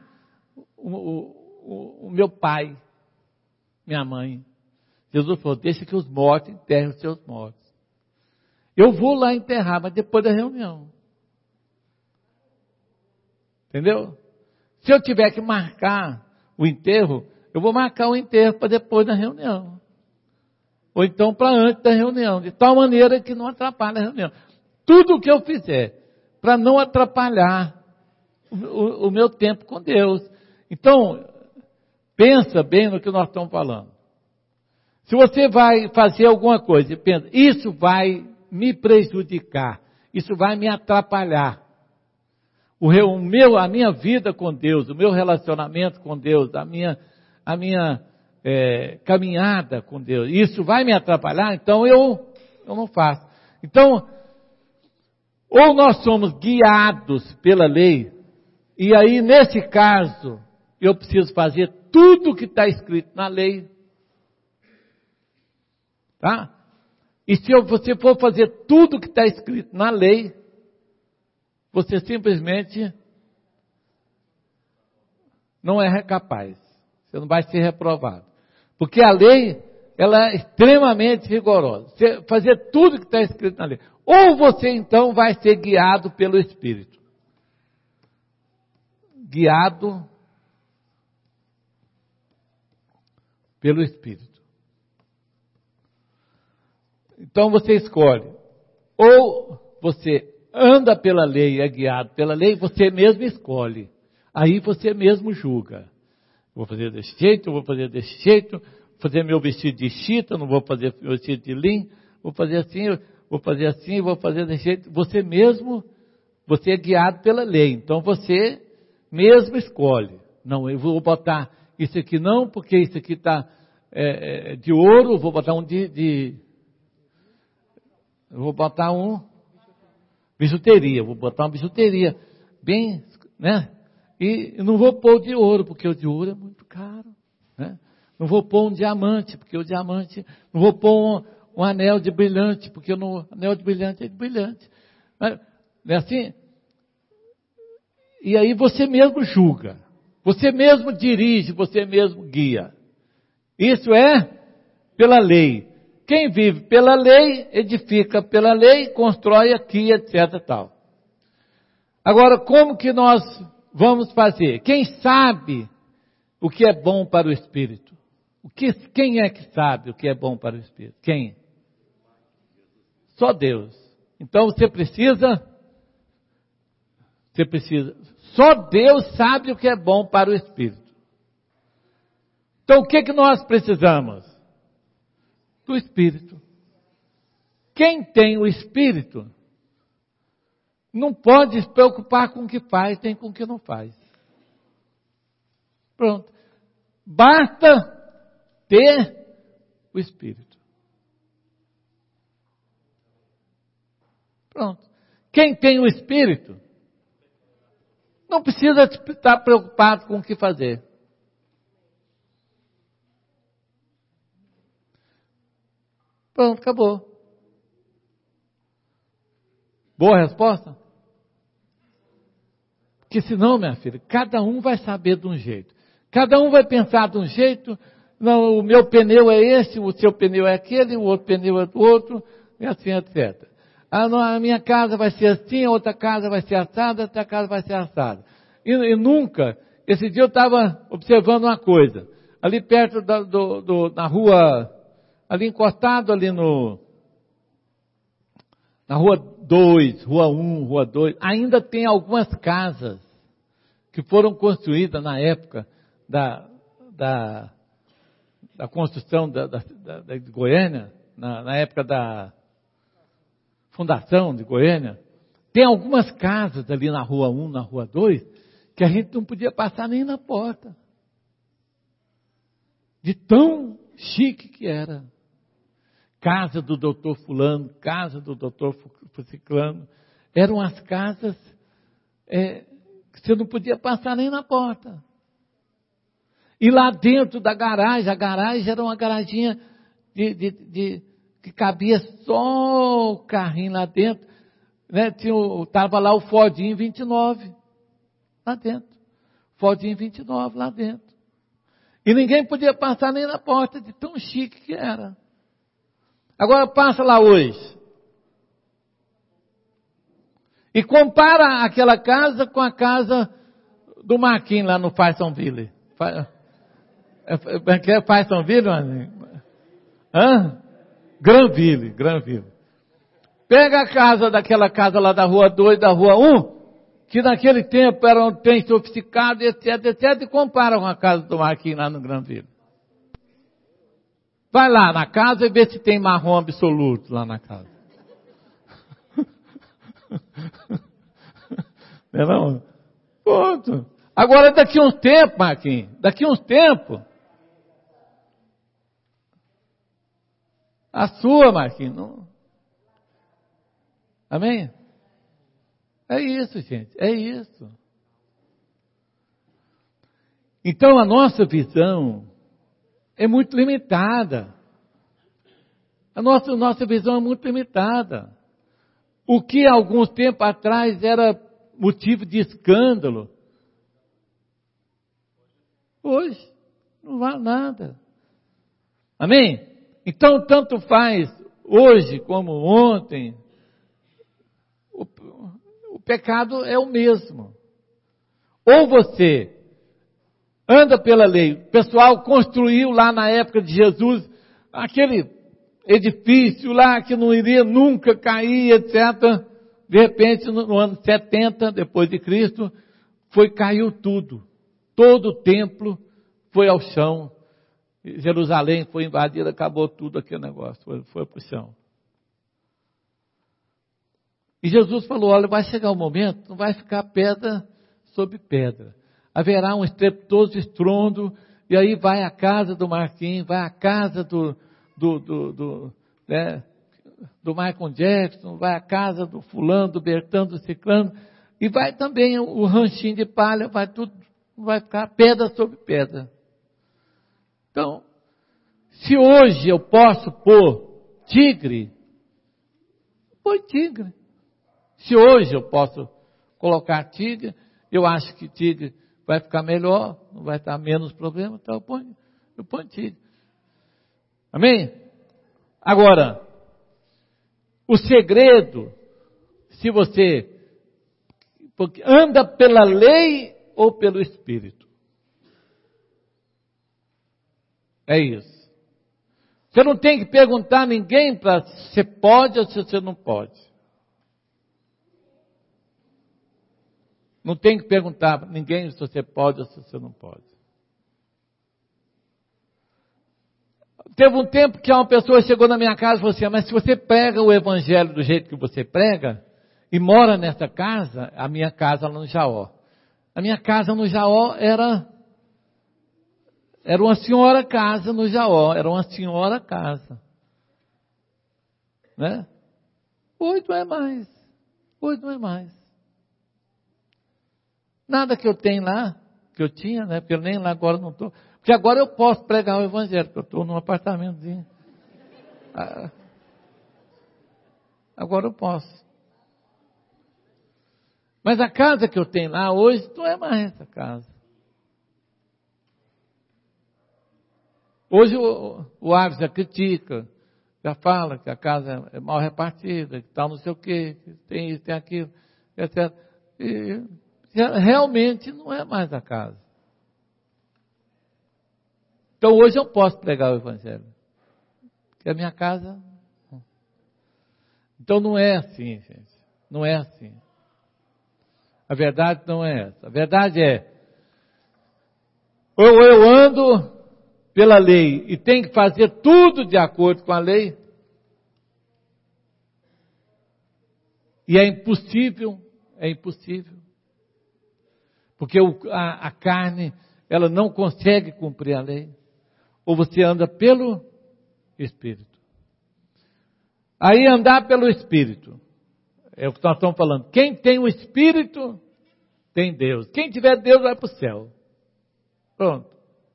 Speaker 1: o meu pai, minha mãe. Jesus falou, deixa que os mortos enterrem os seus mortos. Eu vou lá enterrar, mas depois da reunião. Entendeu? Se eu tiver que marcar o enterro, eu vou marcar o enterro para depois da reunião. Ou então para antes da reunião, de tal maneira que não atrapalhe a reunião. Tudo o que eu fizer para não atrapalhar o meu tempo com Deus. Então, pensa bem no que nós estamos falando. Se você vai fazer alguma coisa e pensa, isso vai me prejudicar, isso vai me atrapalhar. A minha vida com Deus, o meu relacionamento com Deus, a minha caminhada com Deus, isso vai me atrapalhar, então eu não faço. Então, ou nós somos guiados pela lei, e aí nesse caso, eu preciso fazer tudo o que está escrito na lei, tá? E se você for fazer tudo o que está escrito na lei, você simplesmente não é capaz. Você não vai ser reprovado. Porque a lei, ela é extremamente rigorosa. Você fazer tudo que está escrito na lei. Ou você então vai ser guiado pelo Espírito. Guiado pelo Espírito. Então você escolhe. Ou você anda pela lei, é guiado pela lei, você mesmo escolhe. Aí você mesmo julga. Vou fazer desse jeito, vou fazer desse jeito, vou fazer meu vestido de chita, não vou fazer meu vestido de linho, vou fazer assim, vou fazer desse jeito. Você mesmo, você é guiado pela lei. Então você mesmo escolhe. Não, eu vou botar isso aqui não, porque isso aqui está de ouro, vou botar vou botar bijuteria, vou botar uma bijuteria bem, né? E não vou pôr de ouro, porque o de ouro é muito caro, né? Não vou pôr um diamante, porque o diamante, não vou pôr um anel de brilhante, porque o anel de brilhante é de brilhante. Não é assim? E aí você mesmo julga, você mesmo dirige, você mesmo guia. Isso é pela lei. Quem vive pela lei, edifica pela lei, constrói aqui, etc. tal. Agora, como que nós vamos fazer? Quem sabe o que é bom para o Espírito? Quem é que sabe o que é bom para o Espírito? Quem? Só Deus. Então você precisa, só Deus sabe o que é bom para o Espírito. Então o que nós precisamos? Do Espírito. Quem tem o Espírito não pode se preocupar com o que faz, nem com o que não faz. Pronto. Basta ter o Espírito. Pronto. Quem tem o Espírito não precisa estar preocupado com o que fazer. Pronto, acabou. Boa resposta? Porque senão, minha filha, cada um vai saber de um jeito. Cada um vai pensar de um jeito. Não, o meu pneu é esse, o seu pneu é aquele, o outro pneu é do outro, e assim, etc. A minha casa vai ser assim, a outra casa vai ser assada, a outra casa vai ser assada. E nunca, esse dia eu estava observando uma coisa. Ali perto na rua, ali encostado ali na rua 2, rua 1, rua 2, ainda tem algumas casas que foram construídas na época da construção de Goiânia, na época da fundação de Goiânia. Tem algumas casas ali na rua 1, na rua 2, que a gente não podia passar nem na porta. De tão chique que era. Casa do doutor fulano, casa do doutor ciclano. Eram as casas que você não podia passar nem na porta. E lá dentro da garagem, a garagem era uma garaginha que cabia só o carrinho lá dentro. Né? Estava lá o Fordinho 29, lá dentro. Fordinho 29 lá dentro. E ninguém podia passar nem na porta, de tão chique que era. Agora passa lá hoje. E compara aquela casa com a casa do Marquinhos lá no Faisonville. Faz Sãoville? Hã? Granville. Pega a casa daquela casa lá da Rua 2, da Rua 1, que naquele tempo era um trem sofisticado, etc, e compara com a casa do Marquinhos lá no Granville. Vai lá na casa e vê se tem marrom absoluto lá na casa. Não? Ponto. Agora, daqui a uns tempos, Marquinhos, a sua, Marquinhos, não... Amém? É isso, gente, é isso. Então, a nossa visão é muito limitada. A nossa visão é muito limitada. O que há alguns tempos atrás era motivo de escândalo, hoje não vale nada. Amém? Então, tanto faz hoje como ontem, o pecado é o mesmo. Ou você anda pela lei, o pessoal construiu lá na época de Jesus aquele edifício lá que não iria nunca cair, etc. De repente, no ano 70, depois de Cristo, caiu tudo. Todo o templo foi ao chão. Jerusalém foi invadida, acabou tudo aquele negócio, foi para o chão. E Jesus falou, olha, vai chegar um momento, não vai ficar pedra sobre pedra. Haverá um estrepitoso estrondo, e aí vai a casa do Marquinhos, vai a casa do Michael Jackson, vai a casa do fulano, do Bertano, do Ciclano, e vai também o ranchinho de palha, vai tudo, vai ficar pedra sobre pedra. Então, se hoje eu posso pôr tigre, põe tigre. Se hoje eu posso colocar tigre, eu acho que tigre vai ficar melhor, não vai estar menos problema, então eu ponho tigre. Amém? Agora, o segredo, se você anda pela lei ou pelo Espírito. É isso. Você não tem que perguntar a ninguém para se você pode ou se você não pode. Não tem que perguntar para ninguém se você pode ou se você não pode. Teve um tempo que uma pessoa chegou na minha casa e falou assim, mas se você prega o evangelho do jeito que você prega, e mora nessa casa, a minha casa lá no Jaó. A minha casa no Jaó era uma senhora casa no Jaó, era uma senhora casa. Né? Hoje não é mais. Nada que eu tenho lá, que eu tinha, né? Porque eu nem lá agora não estou. Porque agora eu posso pregar o evangelho, porque eu estou num apartamentozinho. Agora eu posso. Mas a casa que eu tenho lá hoje não é mais essa casa. Hoje o Aves já critica, já fala que a casa é mal repartida, que tal não sei o quê, que tem isso, tem aquilo, etc. E realmente não é mais a casa. Então hoje eu posso pregar o evangelho. Porque a minha casa... Então não é assim, gente. Não é assim. A verdade não é essa. A verdade é, ou eu ando pela lei e tenho que fazer tudo de acordo com a lei, e é impossível, porque a carne, ela não consegue cumprir a lei, ou você anda pelo Espírito. Aí andar pelo Espírito, é o que nós estamos falando. Quem tem o Espírito, tem Deus. Quem tiver Deus, vai para o céu. Pronto.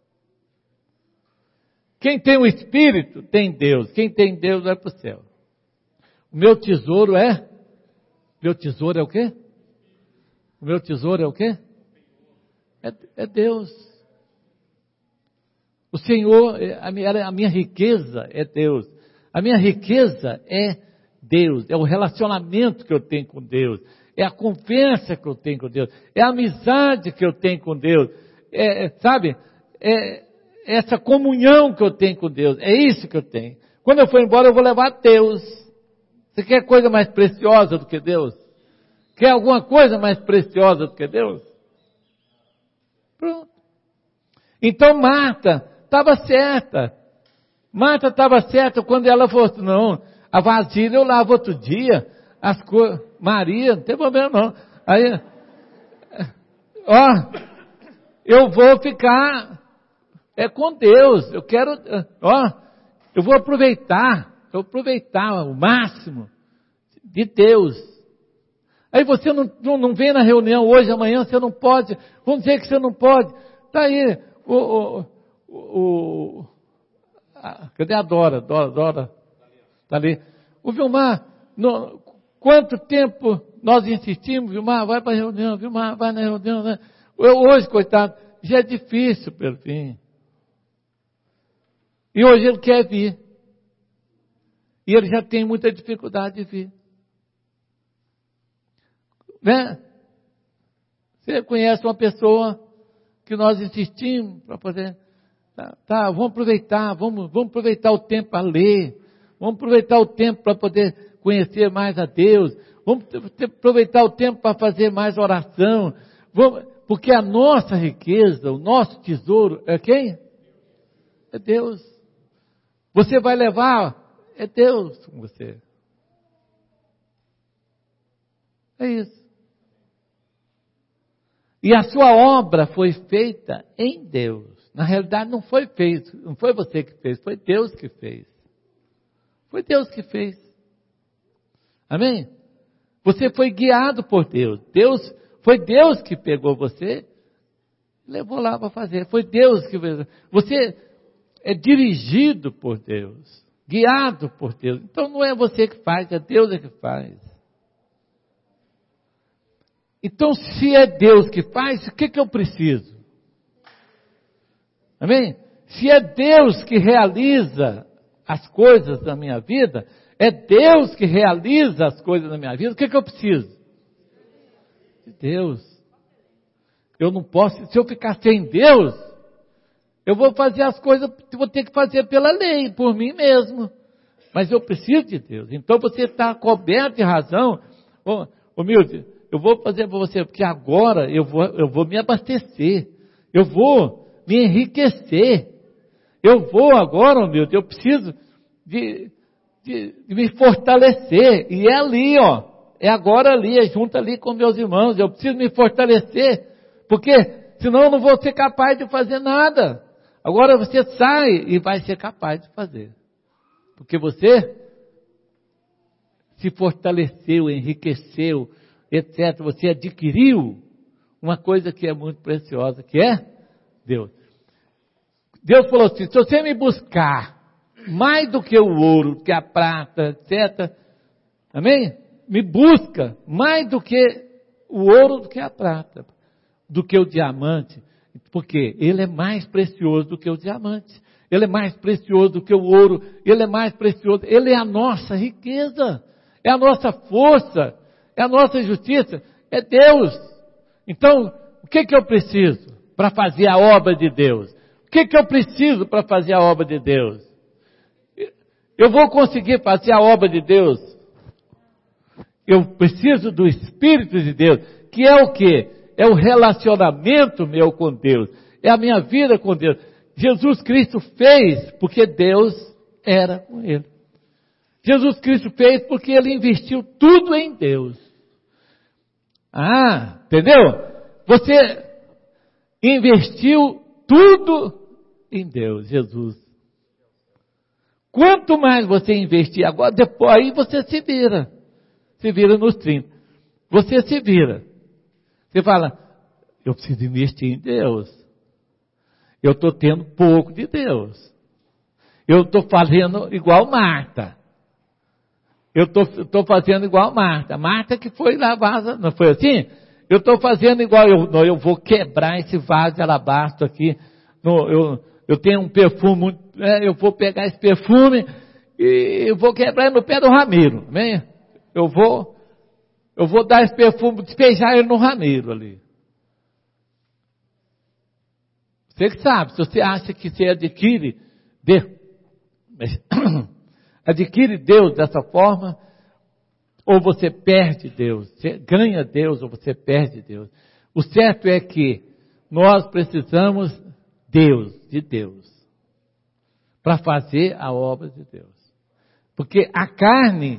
Speaker 1: Quem tem o Espírito, tem Deus. Quem tem Deus, vai para o céu. O meu tesouro é... Meu tesouro é o quê? O meu tesouro é o quê? É Deus. O Senhor, a minha riqueza é Deus. A minha riqueza é Deus, é o relacionamento que eu tenho com Deus, é a confiança que eu tenho com Deus, é a amizade que eu tenho com Deus, sabe? essa comunhão que eu tenho com Deus. É isso que eu tenho. Quando eu for embora, eu vou levar Deus. Você quer coisa mais preciosa do que Deus? Quer alguma coisa mais preciosa do que Deus? Pronto. Então Marta estava certa. Marta estava certa quando ela falou assim, não, a vasilha eu lavo outro dia, as coisas, Maria, não tem problema não. Aí, eu vou ficar com Deus, eu quero, eu vou aproveitar o máximo de Deus. Aí você não vem na reunião hoje, amanhã você não pode, vamos dizer que você não pode, está aí, cadê a Dora? Dora, está ali. O Vilmar, quanto tempo nós insistimos, Vilmar, vai para a reunião, Vilmar, vai na reunião, né? Hoje, coitado, já é difícil pelo fim. E hoje ele quer vir. E ele já tem muita dificuldade de vir. Né? Você conhece uma pessoa que nós insistimos para poder... Tá, vamos aproveitar o tempo para ler. Vamos aproveitar o tempo para poder conhecer mais a Deus. Vamos aproveitar o tempo para fazer mais oração. Porque a nossa riqueza, o nosso tesouro é quem? É Deus. Você vai levar, é Deus com você. É isso. E a sua obra foi feita em Deus. Na realidade não foi feito, não foi você que fez, foi Deus que fez. Foi Deus que fez. Amém? Você foi guiado por Deus. Foi Deus que pegou você, levou lá para fazer. Foi Deus que fez. Você é dirigido por Deus, guiado por Deus. Então não é você que faz, é Deus que faz. Então se é Deus que faz, o que eu preciso? Amém? Se é Deus que realiza as coisas da minha vida, é Deus que realiza as coisas da minha vida, o que eu preciso? De Deus. Eu não posso, se eu ficar sem Deus, eu vou fazer as coisas, vou ter que fazer pela lei, por mim mesmo. Mas eu preciso de Deus. Então você está coberto de razão. Humilde, eu vou fazer para você, porque agora eu vou me abastecer. Eu vou me enriquecer. Eu vou agora, humilde, eu preciso de me fortalecer. E é ali, é agora ali, é junto ali com meus irmãos. Eu preciso me fortalecer, porque senão eu não vou ser capaz de fazer nada. Agora você sai e vai ser capaz de fazer. Porque você se fortaleceu, enriqueceu, etc. Você adquiriu uma coisa que é muito preciosa, que é Deus. Deus falou assim, se você me buscar mais do que o ouro, do que a prata, etc. Amém? Me busca mais do que o ouro, do que a prata, do que o diamante. Porque ele é mais precioso do que o diamante. Ele é mais precioso do que o ouro. Ele é mais precioso. Ele é a nossa riqueza. É a nossa força. É a nossa justiça. É Deus. Então, o que eu preciso para fazer a obra de Deus? O que eu preciso para fazer a obra de Deus? Eu vou conseguir fazer a obra de Deus? Eu preciso do Espírito de Deus, que é o quê? É o relacionamento meu com Deus. É a minha vida com Deus. Jesus Cristo fez porque Deus era com ele. Jesus Cristo fez porque ele investiu tudo em Deus. Entendeu? Você investiu tudo em Deus, Jesus. Quanto mais você investir agora, depois aí você se vira. Se vira nos 30. Você se vira. Você fala, eu preciso investir em Deus. Eu estou tendo pouco de Deus. Eu estou fazendo igual Marta. Eu estou fazendo igual Marta. Marta que foi lavar, não foi assim? Eu estou fazendo igual, eu vou quebrar esse vaso de alabastro aqui. Eu tenho um perfume, eu vou pegar esse perfume e eu vou quebrar no pé do Ramiro. Amém? Eu vou dar esse perfume, despejar ele no Ramiro ali. Você que sabe, se você acha que você adquire Deus dessa forma, ou você perde Deus. Você ganha Deus ou você perde Deus. O certo é que nós precisamos de Deus, para fazer a obra de Deus. Porque a carne,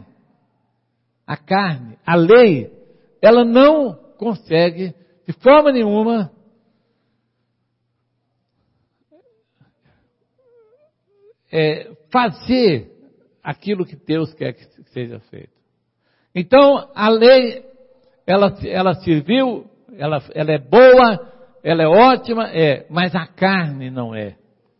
Speaker 1: a lei, ela não consegue, de forma nenhuma, fazer aquilo que Deus quer que seja feito. Então, a lei, ela serviu, ela é boa, ela é ótima, mas a carne não é.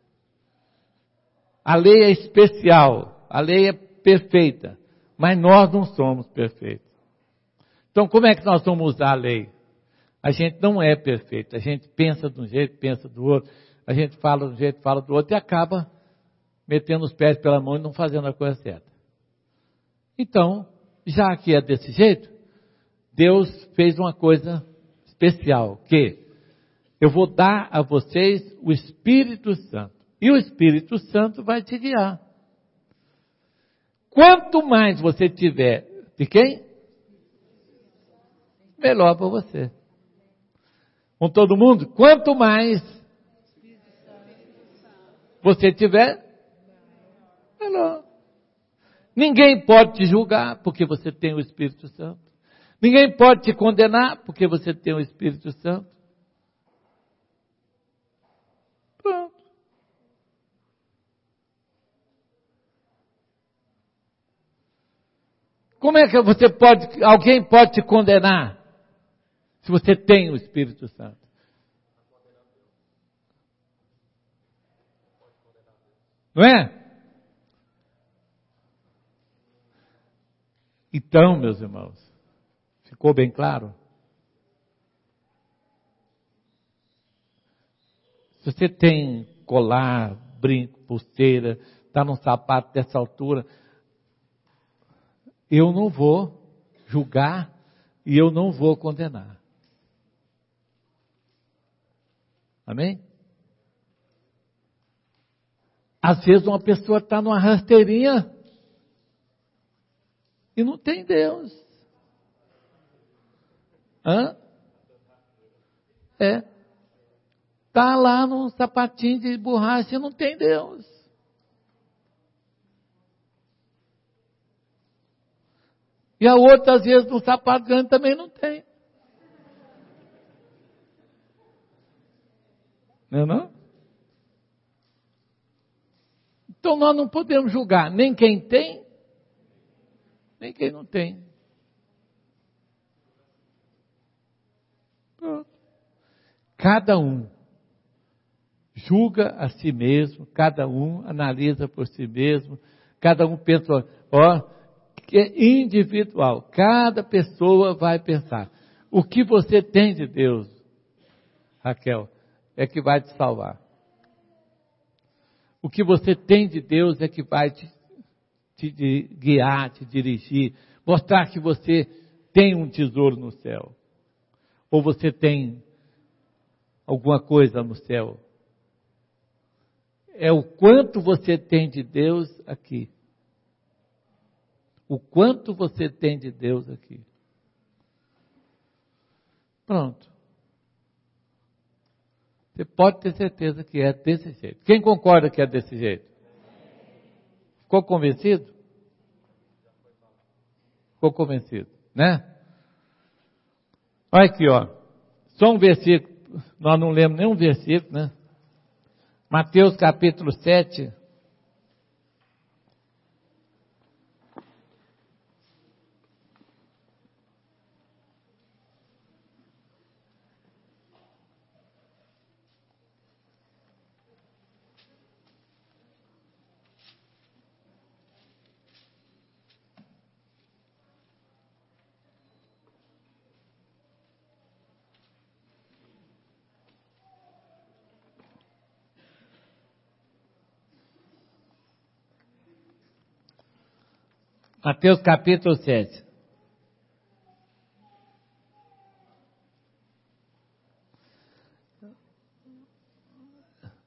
Speaker 1: A lei é especial, a lei é perfeita, mas nós não somos perfeitos. Então, como é que nós vamos usar a lei? A gente não é perfeito, a gente pensa de um jeito, pensa do outro, a gente fala de um jeito, fala do outro e acaba metendo os pés pela mão e não fazendo a coisa certa. Então, já que é desse jeito, Deus fez uma coisa especial, que eu vou dar a vocês o Espírito Santo. E o Espírito Santo vai te guiar. Quanto mais você tiver de quem? Melhor para você. Com todo mundo? Quanto mais você tiver, melhor. Ninguém pode te julgar porque você tem o Espírito Santo. Ninguém pode te condenar porque você tem o Espírito Santo. Pronto. Como é que alguém pode te condenar se você tem o Espírito Santo? Não é? Então, meus irmãos, ficou bem claro? Se você tem colar, brinco, pulseira, está num sapato dessa altura, eu não vou julgar e eu não vou condenar. Amém? Às vezes uma pessoa está numa rasteirinha e não tem Deus. Está lá num sapatinho de borracha e não tem Deus. E a outra, às vezes, num sapato grande também não tem. Não é não? Então nós não podemos julgar nem quem tem, nem quem não tem. Pronto. Cada um julga a si mesmo, cada um analisa por si mesmo, cada um pensa, que é individual. Cada pessoa vai pensar. O que você tem de Deus, Raquel, é que vai te salvar. O que você tem de Deus é que vai te guiar, te dirigir, mostrar que você tem um tesouro no céu. Ou você tem alguma coisa no céu. É o quanto você tem de Deus aqui. O quanto você tem de Deus aqui. Pronto. Você pode ter certeza que é desse jeito. Quem concorda que é desse jeito? Ficou convencido? Ficou convencido, né? Olha aqui, só um versículo. Nós não lemos nenhum versículo, né? Mateus capítulo 7. Mateus capítulo 7.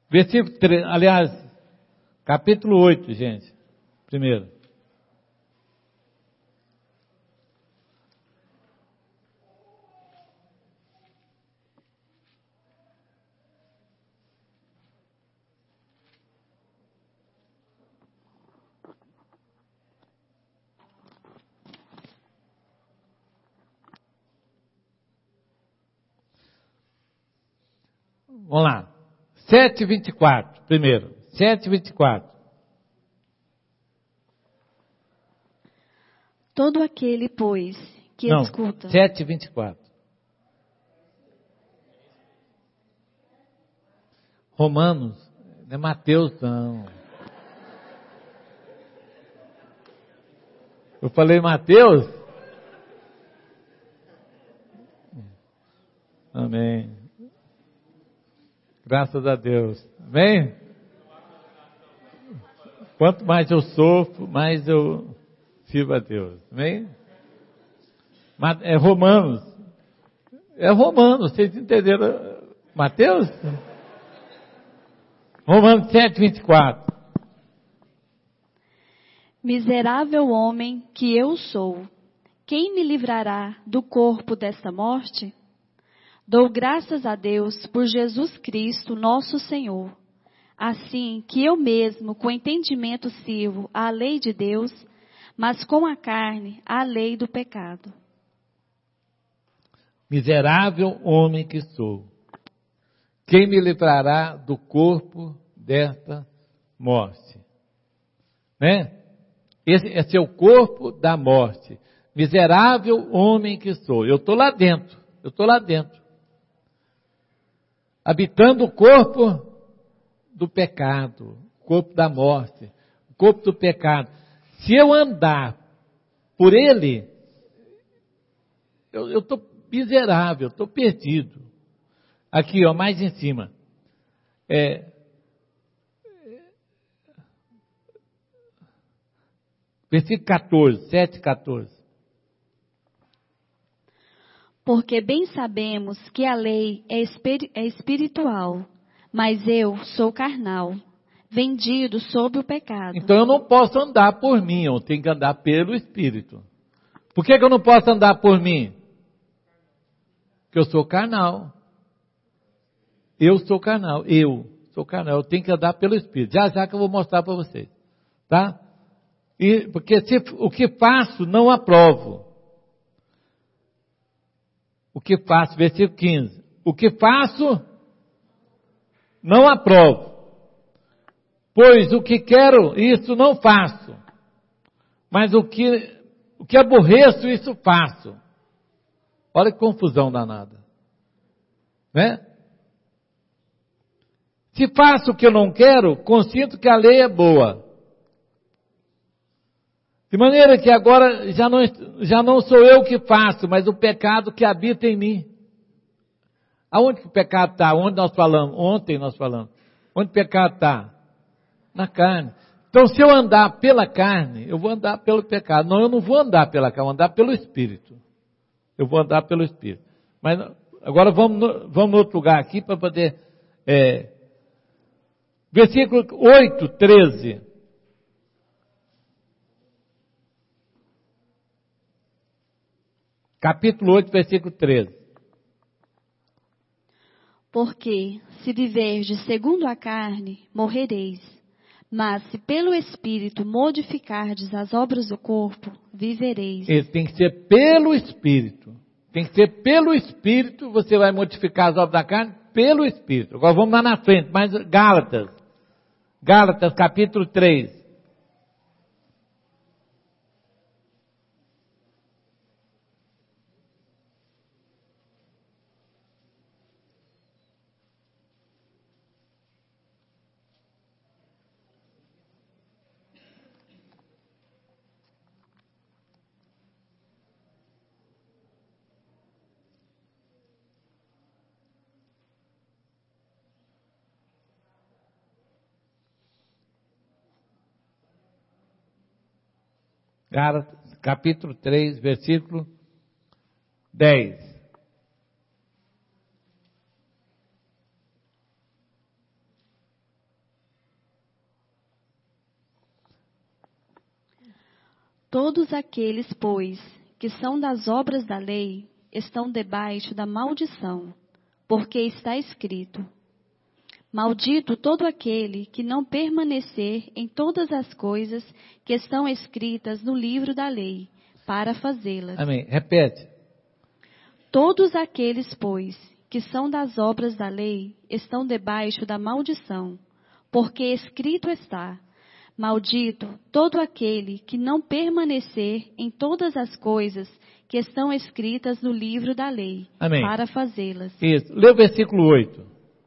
Speaker 1: Versículo 3, aliás, capítulo 8, gente. Primeiro. Vamos lá. 7:24, primeiro. 7:24.
Speaker 10: Todo aquele, pois, que
Speaker 1: Não,
Speaker 10: escuta.
Speaker 1: 7:24. Romanos, não é Mateus, não. Eu falei Mateus? Amém. Graças a Deus. Amém? Quanto mais eu sofro, mais eu sirvo a Deus. Amém? Mas é Romanos. É Romanos, vocês entenderam? Mateus? Romanos 7:24.
Speaker 10: Miserável homem que eu sou, quem me livrará do corpo desta morte? Dou graças a Deus por Jesus Cristo, nosso Senhor. Assim que eu mesmo, com entendimento, sirvo à lei de Deus, mas com a carne, à lei do pecado.
Speaker 1: Miserável homem que sou, quem me livrará do corpo desta morte? Né? Esse é o corpo da morte. Miserável homem que sou. Eu estou lá dentro. Habitando o corpo do pecado, o corpo da morte, o corpo do pecado. Se eu andar por ele, eu estou miserável, estou perdido. Aqui, ó, mais em cima. Versículo 14, 7:14.
Speaker 10: Porque bem sabemos que a lei é espiritual, mas eu sou carnal, vendido sob o pecado.
Speaker 1: Então eu não posso andar por mim, eu tenho que andar pelo Espírito. Por que eu não posso andar por mim? Porque eu sou carnal. Eu sou carnal, eu tenho que andar pelo Espírito. Já que eu vou mostrar para vocês. Tá? Porque o que faço, não aprovo. O que faço, versículo 15. O que faço, não aprovo. Pois o que quero, isso não faço. Mas o que aborreço, isso faço. Olha que confusão danada. Né? Se faço o que eu não quero, consinto que a lei é boa. De maneira que agora já não sou eu que faço, mas o pecado que habita em mim. Aonde que o pecado está? Onde nós falamos? Ontem nós falamos. Onde o pecado está? Na carne. Então se eu andar pela carne, eu vou andar pelo pecado. Não, eu não vou andar pela carne, eu vou andar pelo Espírito. Eu vou andar pelo Espírito. Mas agora vamos no outro lugar aqui para poder... Versículo 8, 13. Capítulo 8, versículo 13.
Speaker 10: Porque se viverdes segundo a carne, morrereis. Mas se pelo Espírito modificardes as obras do corpo, vivereis.
Speaker 1: Isso tem que ser pelo Espírito. Tem que ser pelo Espírito, você vai modificar as obras da carne pelo Espírito. Agora vamos lá na frente, mais Gálatas. Gálatas, capítulo 3. Gálatas, capítulo 3, versículo 10.
Speaker 10: Todos aqueles, pois, que são das obras da lei, estão debaixo da maldição, porque está escrito: maldito todo aquele que não permanecer em todas as coisas que estão escritas no livro da lei, para fazê-las.
Speaker 1: Amém. Repete.
Speaker 10: Todos aqueles, pois, que são das obras da lei, estão debaixo da maldição, porque escrito está: maldito todo aquele que não permanecer em todas as coisas que estão escritas no livro da lei,
Speaker 1: amém,
Speaker 10: para fazê-las.
Speaker 1: Isso. Lê o versículo 8.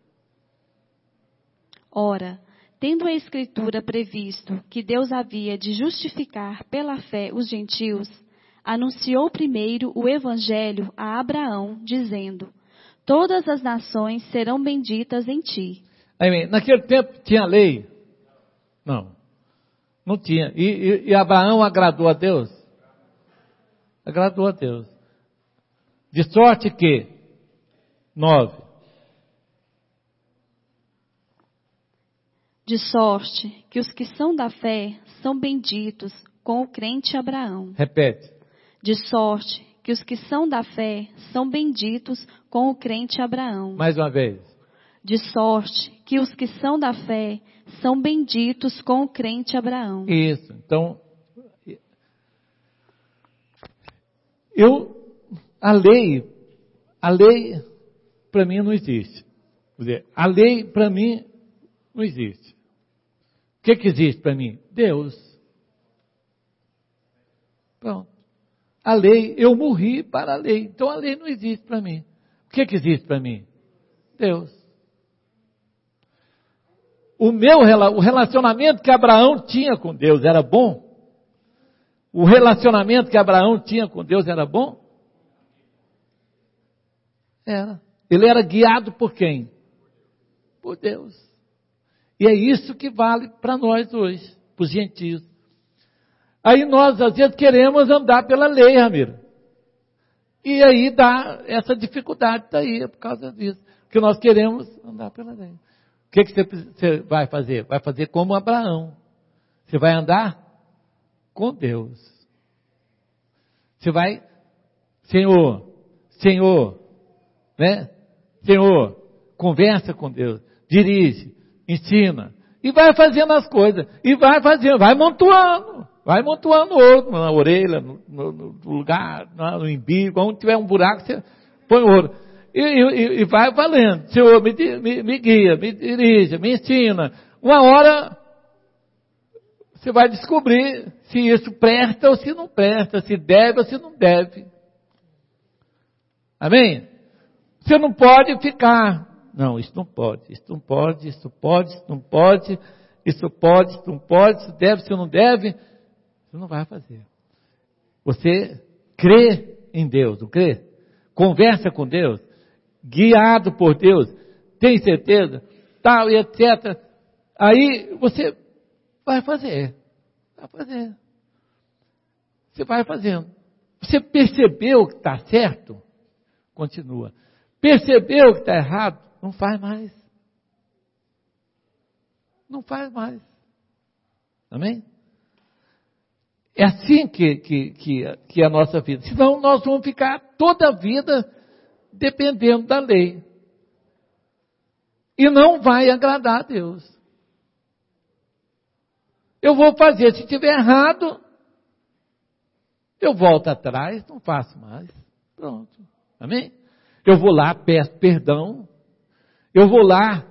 Speaker 10: Ora, tendo a Escritura previsto que Deus havia de justificar pela fé os gentios, anunciou primeiro o Evangelho a Abraão, dizendo: todas as nações serão benditas em ti.
Speaker 1: Amém. Naquele tempo tinha lei? Não tinha. E Abraão agradou a Deus? Agradou a Deus. De sorte que, 9.
Speaker 10: De sorte que os que são da fé são benditos com o crente Abraão.
Speaker 1: Repete.
Speaker 10: De sorte que os que são da fé são benditos com o crente Abraão.
Speaker 1: Mais uma vez.
Speaker 10: De sorte que os que são da fé são benditos com o crente Abraão.
Speaker 1: Isso. Então, a lei para mim não existe. Quer dizer, a lei para mim não existe. O que existe para mim? Deus. Pronto. A lei, eu morri para a lei. Então a lei não existe para mim. O que existe para mim? Deus. O relacionamento que Abraão tinha com Deus era bom? O relacionamento que Abraão tinha com Deus era bom? Era. Ele era guiado por quem? Por Deus. E é isso que vale para nós hoje, para os gentios. Aí nós, às vezes, queremos andar pela lei, Ramiro. E aí dá essa dificuldade daí, é por causa disso. Que nós queremos andar pela lei. O que você vai fazer? Vai fazer como Abraão. Você vai andar com Deus. Você vai, Senhor, né? Senhor, conversa com Deus, dirige, ensina. E vai fazendo as coisas. E vai fazendo, vai montuando ouro na orelha, no lugar, no umbigo, onde tiver um buraco, você põe ouro. E vai valendo. Senhor, me guia, me dirige, me ensina. Uma hora você vai descobrir se isso presta ou se não presta, se deve ou se não deve. Amém? Você não pode ficar. Não, isso não pode, isso não pode, isso pode, isso não pode, isso pode, isso não pode, isso deve, isso não deve. Você não vai fazer. Você crê em Deus, não crê? Conversa com Deus, guiado por Deus, tem certeza, tal e etc. Aí você vai fazer. Você vai fazendo. Você percebeu que está certo? Continua. Percebeu que está errado? Não faz mais. Não faz mais. Amém? É assim que é a nossa vida. Senão nós vamos ficar toda a vida dependendo da lei. E não vai agradar a Deus. Eu vou fazer, se tiver errado, eu volto atrás, não faço mais. Pronto. Amém? Eu vou lá, peço perdão. Eu vou lá,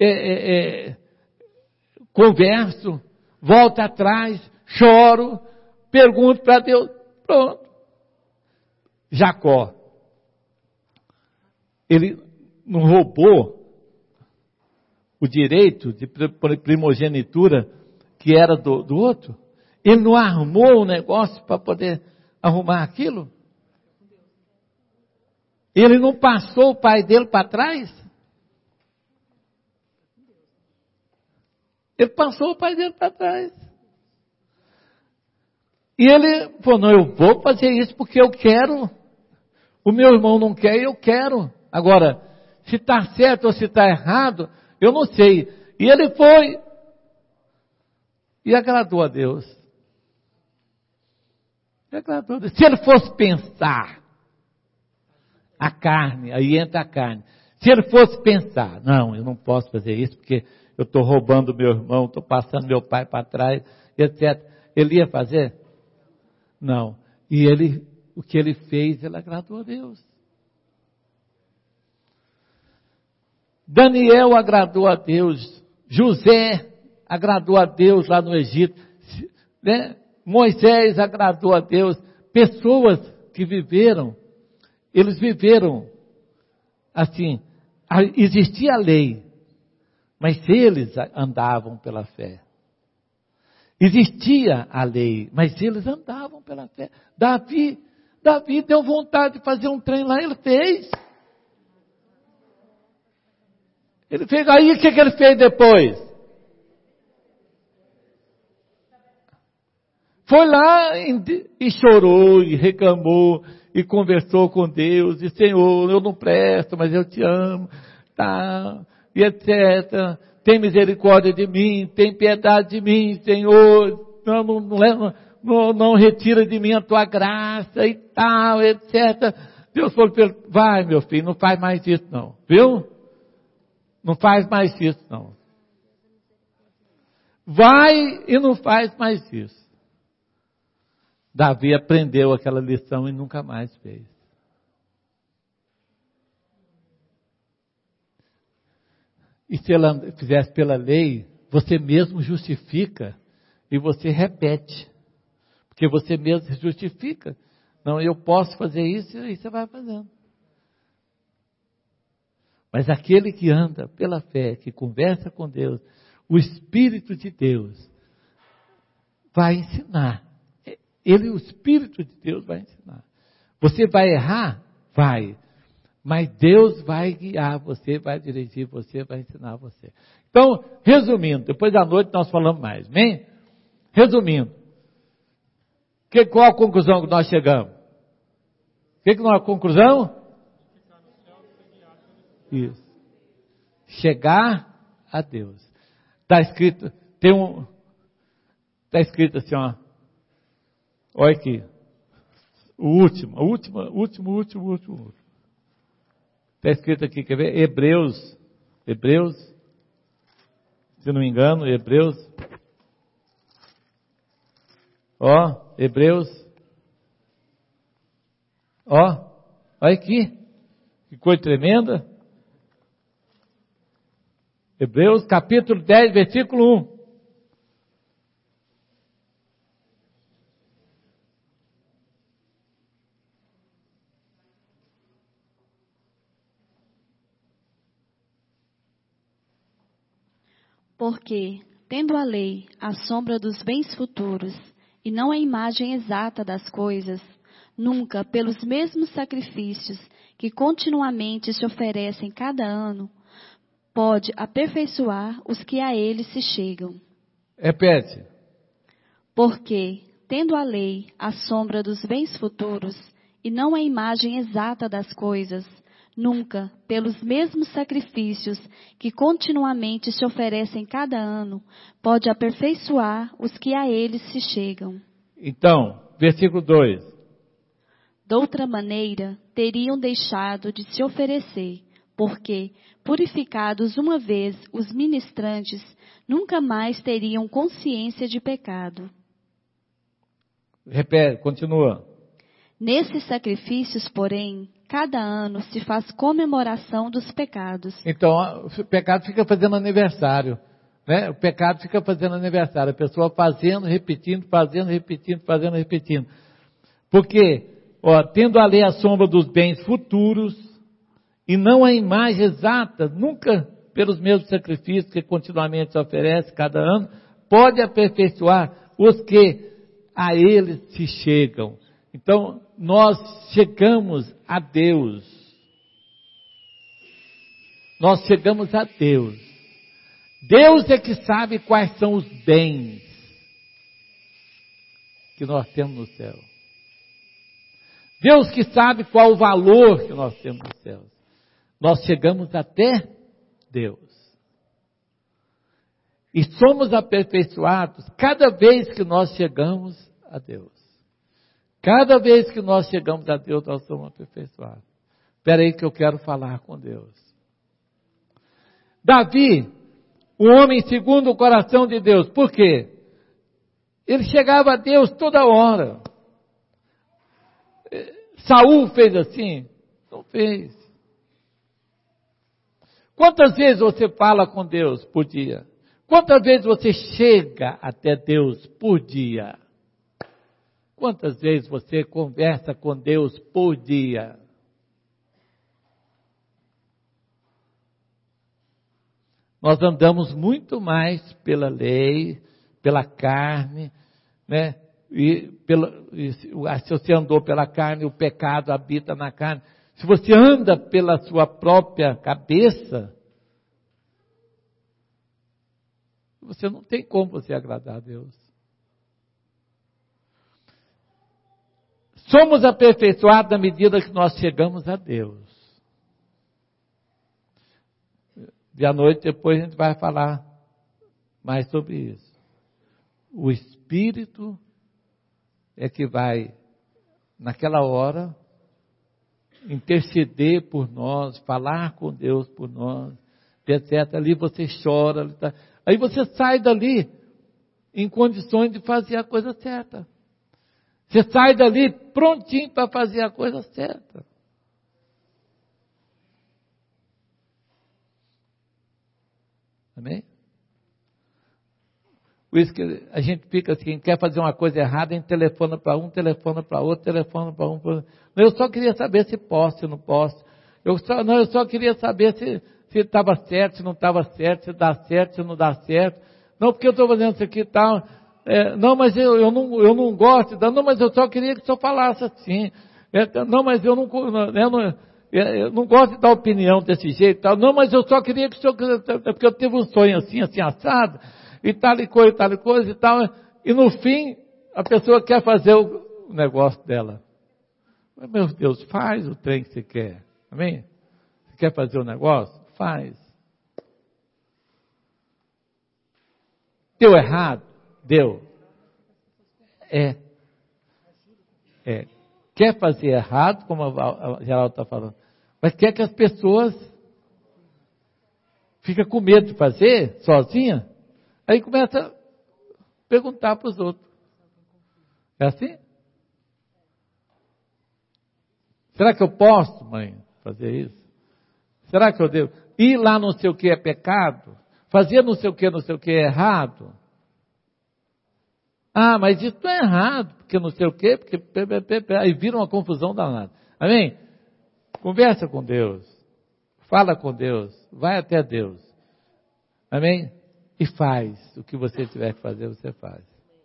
Speaker 1: converso, volto atrás, choro, pergunto para Deus. Pronto. Jacó, ele não roubou o direito de primogenitura que era do outro? Ele não armou o negócio para poder arrumar aquilo? Ele não passou o pai dele para trás? Ele passou o pai dele para trás. E ele falou, não, eu vou fazer isso porque eu quero. O meu irmão não quer e eu quero. Agora, se está certo ou se está errado, eu não sei. E ele foi. E agradou a Deus. Ele agradou a Deus. Se ele fosse pensar, a carne, aí entra a carne. Se ele fosse pensar, não, eu não posso fazer isso porque eu estou roubando meu irmão, estou passando meu pai para trás, etc. Ele ia fazer? Não. E o que ele fez, ele agradou a Deus. Daniel agradou a Deus. José agradou a Deus lá no Egito. Né? Moisés agradou a Deus. Pessoas que viveram, eles viveram assim, existia a lei, mas eles andavam pela fé. Existia a lei, mas eles andavam pela fé. Davi deu vontade de fazer um trem lá, ele fez. Ele fez, aí o que ele fez depois? Foi lá e chorou, e reclamou, e conversou com Deus, e Senhor, eu não presto, mas eu te amo, tá, e etc. Tem misericórdia de mim, tem piedade de mim, Senhor, não retira de mim a tua graça e tal, etc. Deus falou para ele, vai meu filho, não faz mais isso não, viu? Não faz mais isso não. Vai e não faz mais isso. Davi aprendeu aquela lição e nunca mais fez. E se ela fizesse pela lei, você mesmo justifica e você repete. Porque você mesmo se justifica. Não, eu posso fazer isso e aí você vai fazendo. Mas aquele que anda pela fé, que conversa com Deus, o Espírito de Deus vai ensinar. O Espírito de Deus vai ensinar. Você vai errar? Vai. Mas Deus vai guiar você, vai dirigir você, vai ensinar você. Então, resumindo, depois da noite nós falamos mais, amém? Resumindo, qual a conclusão que nós chegamos? A conclusão? Isso. Chegar a Deus. Está escrito, está escrito assim, ó. Olha aqui. O último. Está escrito aqui, quer ver? Hebreus, se não me engano, Hebreus. Olha aqui. Que coisa tremenda. Hebreus capítulo 10, versículo 1.
Speaker 10: Porque, tendo a lei a sombra dos bens futuros, e não a imagem exata das coisas, nunca, pelos mesmos sacrifícios que continuamente se oferecem cada ano, pode aperfeiçoar os que a ele se chegam.
Speaker 1: Repete.
Speaker 10: Porque, tendo a lei a sombra dos bens futuros, e não a imagem exata das coisas, nunca, pelos mesmos sacrifícios que continuamente se oferecem cada ano, pode aperfeiçoar os que a eles se chegam.
Speaker 1: Então, versículo 2.
Speaker 10: Doutra maneira, teriam deixado de se oferecer, porque, purificados uma vez os ministrantes, nunca mais teriam consciência de pecado.
Speaker 1: Repete, continua.
Speaker 10: Nesses sacrifícios, porém, cada ano se faz comemoração dos pecados.
Speaker 1: Então, o pecado fica fazendo aniversário. Né? O pecado fica fazendo aniversário. A pessoa fazendo, repetindo. Porque, tendo a lei a sombra dos bens futuros, e não a imagem exata, nunca pelos mesmos sacrifícios que continuamente se oferece cada ano, pode aperfeiçoar os que a eles se chegam. Então, nós chegamos a Deus. Nós chegamos a Deus. Deus é que sabe quais são os bens que nós temos no céu. Deus que sabe qual o valor que nós temos no céu. Nós chegamos até Deus. E somos aperfeiçoados cada vez que nós chegamos a Deus. Cada vez que nós chegamos a Deus, nós somos aperfeiçoados. Espera aí que eu quero falar com Deus. Davi, o homem segundo o coração de Deus. Por quê? Ele chegava a Deus toda hora. Saul fez assim? Não fez. Quantas vezes você fala com Deus por dia? Quantas vezes você chega até Deus por dia? Quantas vezes você conversa com Deus por dia? Nós andamos muito mais pela lei, pela carne, né? Se você andou pela carne, o pecado habita na carne. Se você anda pela sua própria cabeça, você não tem como você agradar a Deus. Somos aperfeiçoados na medida que nós chegamos a Deus. E à noite depois a gente vai falar mais sobre isso. O Espírito é que vai, naquela hora, interceder por nós, falar com Deus por nós, etc. Ali você chora, aí você sai dali em condições de fazer a coisa certa. Você sai dali prontinho para fazer a coisa certa. Amém? Por isso que a gente fica assim, quer fazer uma coisa errada, a gente telefona para um, telefona para outro, telefona para um. Eu só queria saber se posso, se não posso. Eu só queria saber se estava certo, se não estava certo, se dá certo, se não dá certo. Não, porque eu estou fazendo isso aqui e tal. Não, mas eu não gosto. Não, mas eu só queria que o senhor falasse assim. Não, mas eu não gosto de dar opinião desse jeito. Tal. Não, mas eu só queria que o senhor... Porque eu tive um sonho assim, assado. E tal e coisa e tal. E no fim, a pessoa quer fazer o negócio dela. Meu Deus, faz o trem que você quer. Amém? Você quer fazer o negócio? Faz. Deu errado? Deu. Quer fazer errado, como a Geraldo está falando, mas quer que as pessoas fiquem com medo de fazer sozinha, aí começa a perguntar para os outros. É assim? Será que eu posso, mãe, fazer isso? Será que eu devo? Ir lá não sei o que é pecado? Fazer não sei o que é errado? Ah, mas isso não é errado, porque não sei o quê, porque... Aí vira uma confusão danada. Amém? Conversa com Deus. Fala com Deus. Vai até Deus. Amém? E faz. O que você tiver que fazer, você faz.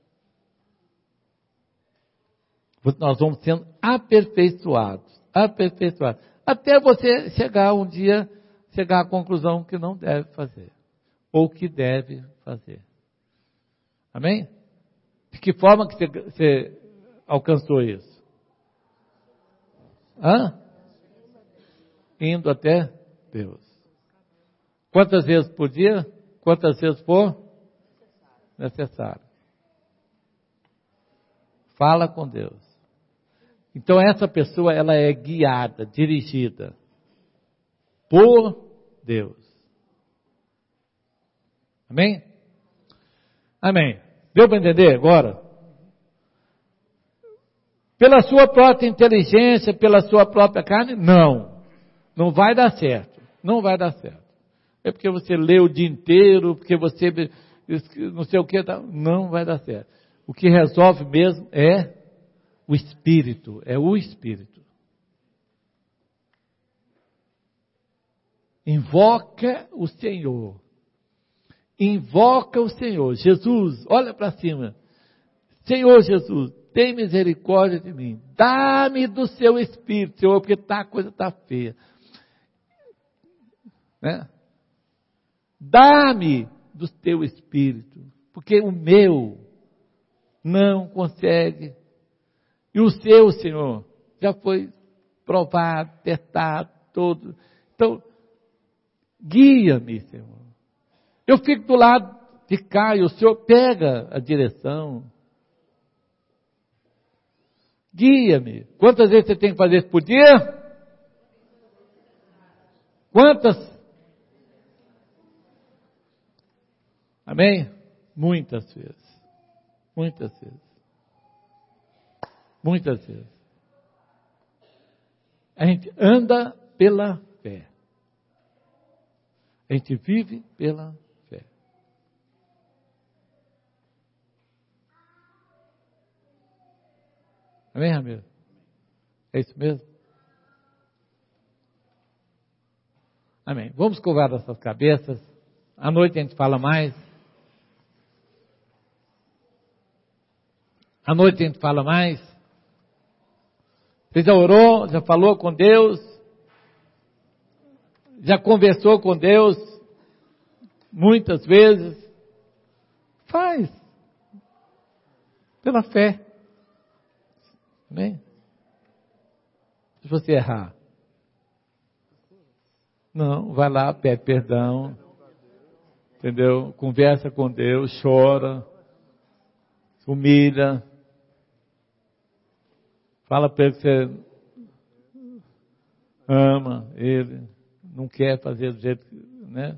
Speaker 1: Nós vamos sendo aperfeiçoados. Aperfeiçoados. Até você chegar um dia, chegar à conclusão que não deve fazer. Ou que deve fazer. Amém? De que forma que você alcançou isso? Indo até Deus. Quantas vezes por dia? Quantas vezes for necessário? Fala com Deus. Então essa pessoa, ela é guiada, dirigida por Deus. Amém? Amém. Deu para entender agora? Pela sua própria inteligência, pela sua própria carne, não. Não vai dar certo. Não vai dar certo. É porque você lê o dia inteiro, porque você não sei o que, não vai dar certo. O que resolve mesmo é o Espírito. É o Espírito. Invoca o Senhor. Invoca o Senhor. Jesus, olha para cima. Senhor Jesus, tem misericórdia de mim. Dá-me do seu Espírito, Senhor, porque a coisa está feia. Né? Dá-me do teu Espírito, porque o meu não consegue. E o seu, Senhor, já foi provado, testado, todo. Então, guia-me, Senhor. Eu fico do lado de cá e o Senhor pega a direção. Guia-me. Quantas vezes você tem que fazer isso por dia? Quantas? Amém? Muitas vezes. Muitas vezes. Muitas vezes. A gente anda pela fé. A gente vive pela fé. Amém, Ramiro? É isso mesmo? Amém. Vamos curvar nossas cabeças. À noite a gente fala mais. À noite a gente fala mais. Você já orou, já falou com Deus, já conversou com Deus muitas vezes. Faz. Pela fé. Amém? Se você errar. Não, vai lá, pede perdão. Entendeu? Conversa com Deus, chora, humilha. Fala para ele que você ama ele, não quer fazer do jeito que, né?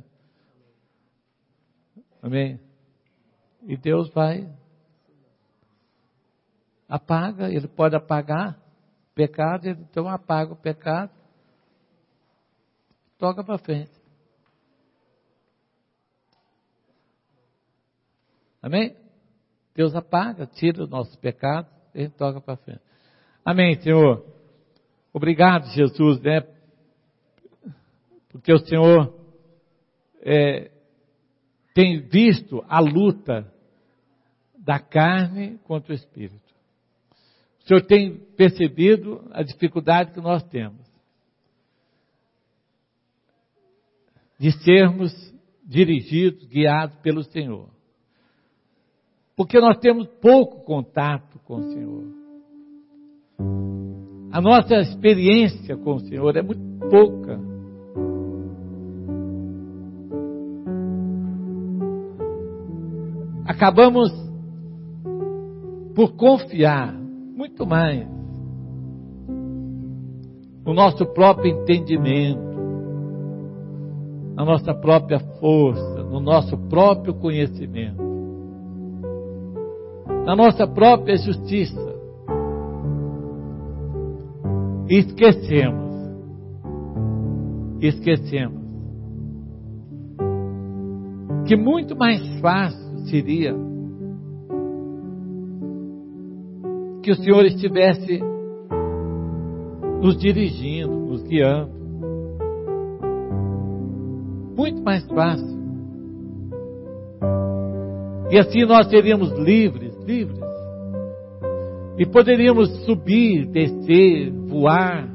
Speaker 1: Amém? E Deus vai, apaga, ele pode apagar o pecado, então apaga o pecado, toca para frente. Amém? Deus apaga, tira os nossos pecados, ele toca para frente. Amém, Senhor. Obrigado, Jesus, né? Porque o Senhor tem visto a luta da carne contra o Espírito. O Senhor tem percebido a dificuldade que nós temos de sermos dirigidos, guiados pelo Senhor. Porque nós temos pouco contato com o Senhor. A nossa experiência com o Senhor é muito pouca. Acabamos por confiar muito mais no nosso próprio entendimento, na nossa própria força, no nosso próprio conhecimento, na nossa própria justiça. E esquecemos que muito mais fácil seria que o Senhor estivesse nos dirigindo, nos guiando. Muito mais fácil. E assim nós seríamos livres. E poderíamos subir, descer, voar,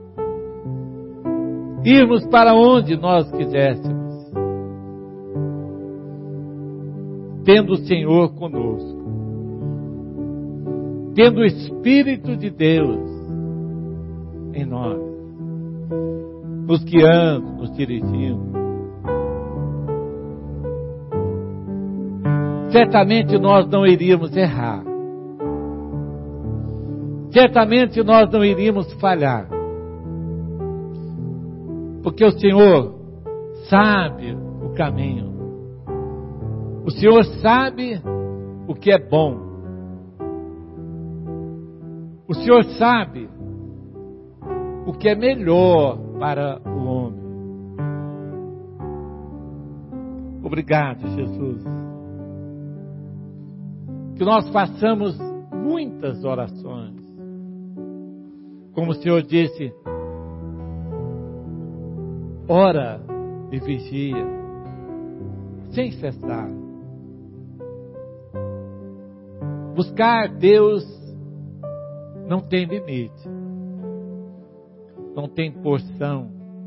Speaker 1: irmos para onde nós quiséssemos, tendo o Senhor conosco, tendo o Espírito de Deus em nós, nos guiando, nos dirigindo. Certamente nós não iríamos errar. Certamente nós não iríamos falhar. Porque o Senhor sabe o caminho. O Senhor sabe o que é bom. O Senhor sabe o que é melhor para o homem. Obrigado, Jesus. Que nós façamos muitas orações. Como o Senhor disse, ora e vigia, sem cessar. Buscar Deus não tem limite, não tem porção.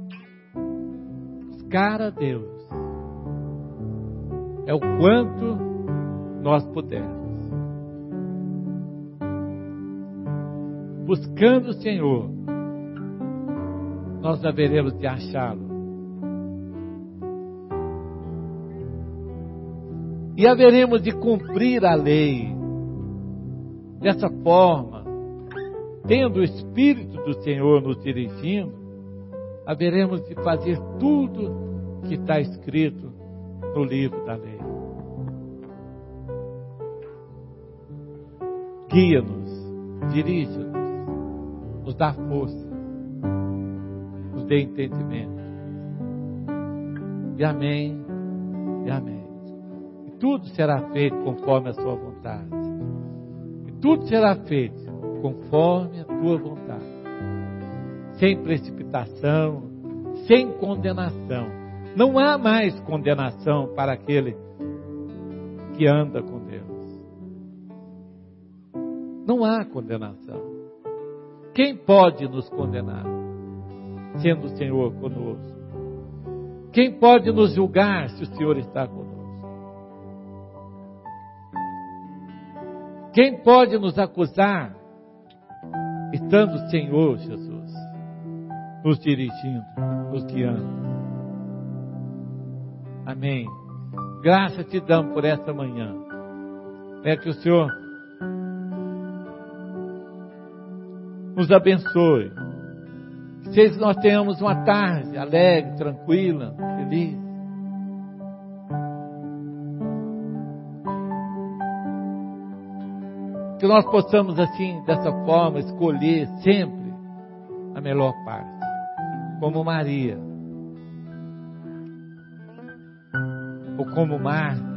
Speaker 1: Buscar a Deus é o quanto nós pudermos. Buscando o Senhor, nós haveremos de achá-lo. E haveremos de cumprir a lei dessa forma tendo o Espírito do Senhor nos dirigindo, haveremos de fazer tudo que está escrito no livro da lei. Guia-nos, dirija-nos, nos dá força, nos dê entendimento. E amém, e amém. E tudo será feito conforme a sua vontade. E tudo será feito conforme a tua vontade. Sem precipitação, sem condenação. Não há mais condenação para aquele que anda com Deus. Não há condenação. Quem pode nos condenar, sendo o Senhor conosco? Quem pode nos julgar se o Senhor está conosco? Quem pode nos acusar, estando o Senhor Jesus nos dirigindo, nos guiando? Amém. Graças te damos por esta manhã. É que o Senhor nos abençoe. Que nós tenhamos uma tarde alegre, tranquila, feliz. Que nós possamos assim, dessa forma, escolher sempre a melhor parte. Como Maria. Ou como Marta.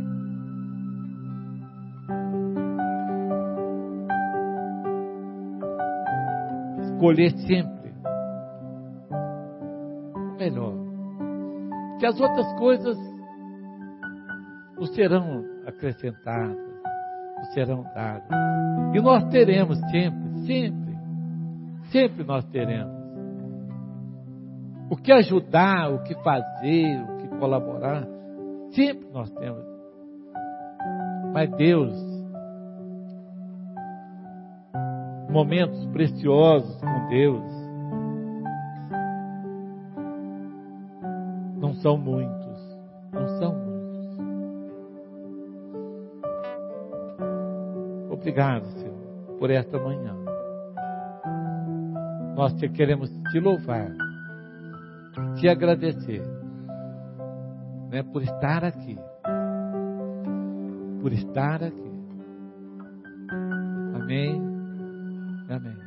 Speaker 1: Escolher sempre o melhor. Que as outras coisas nos serão acrescentadas, nos serão dadas. E nós teremos sempre nós teremos. O que ajudar, o que fazer, o que colaborar, sempre nós temos. Mas Deus, momentos preciosos com Deus, não são muitos. Obrigado, Senhor, por esta manhã. Nós queremos te louvar, te agradecer, né, por estar aqui. Amém. Amém.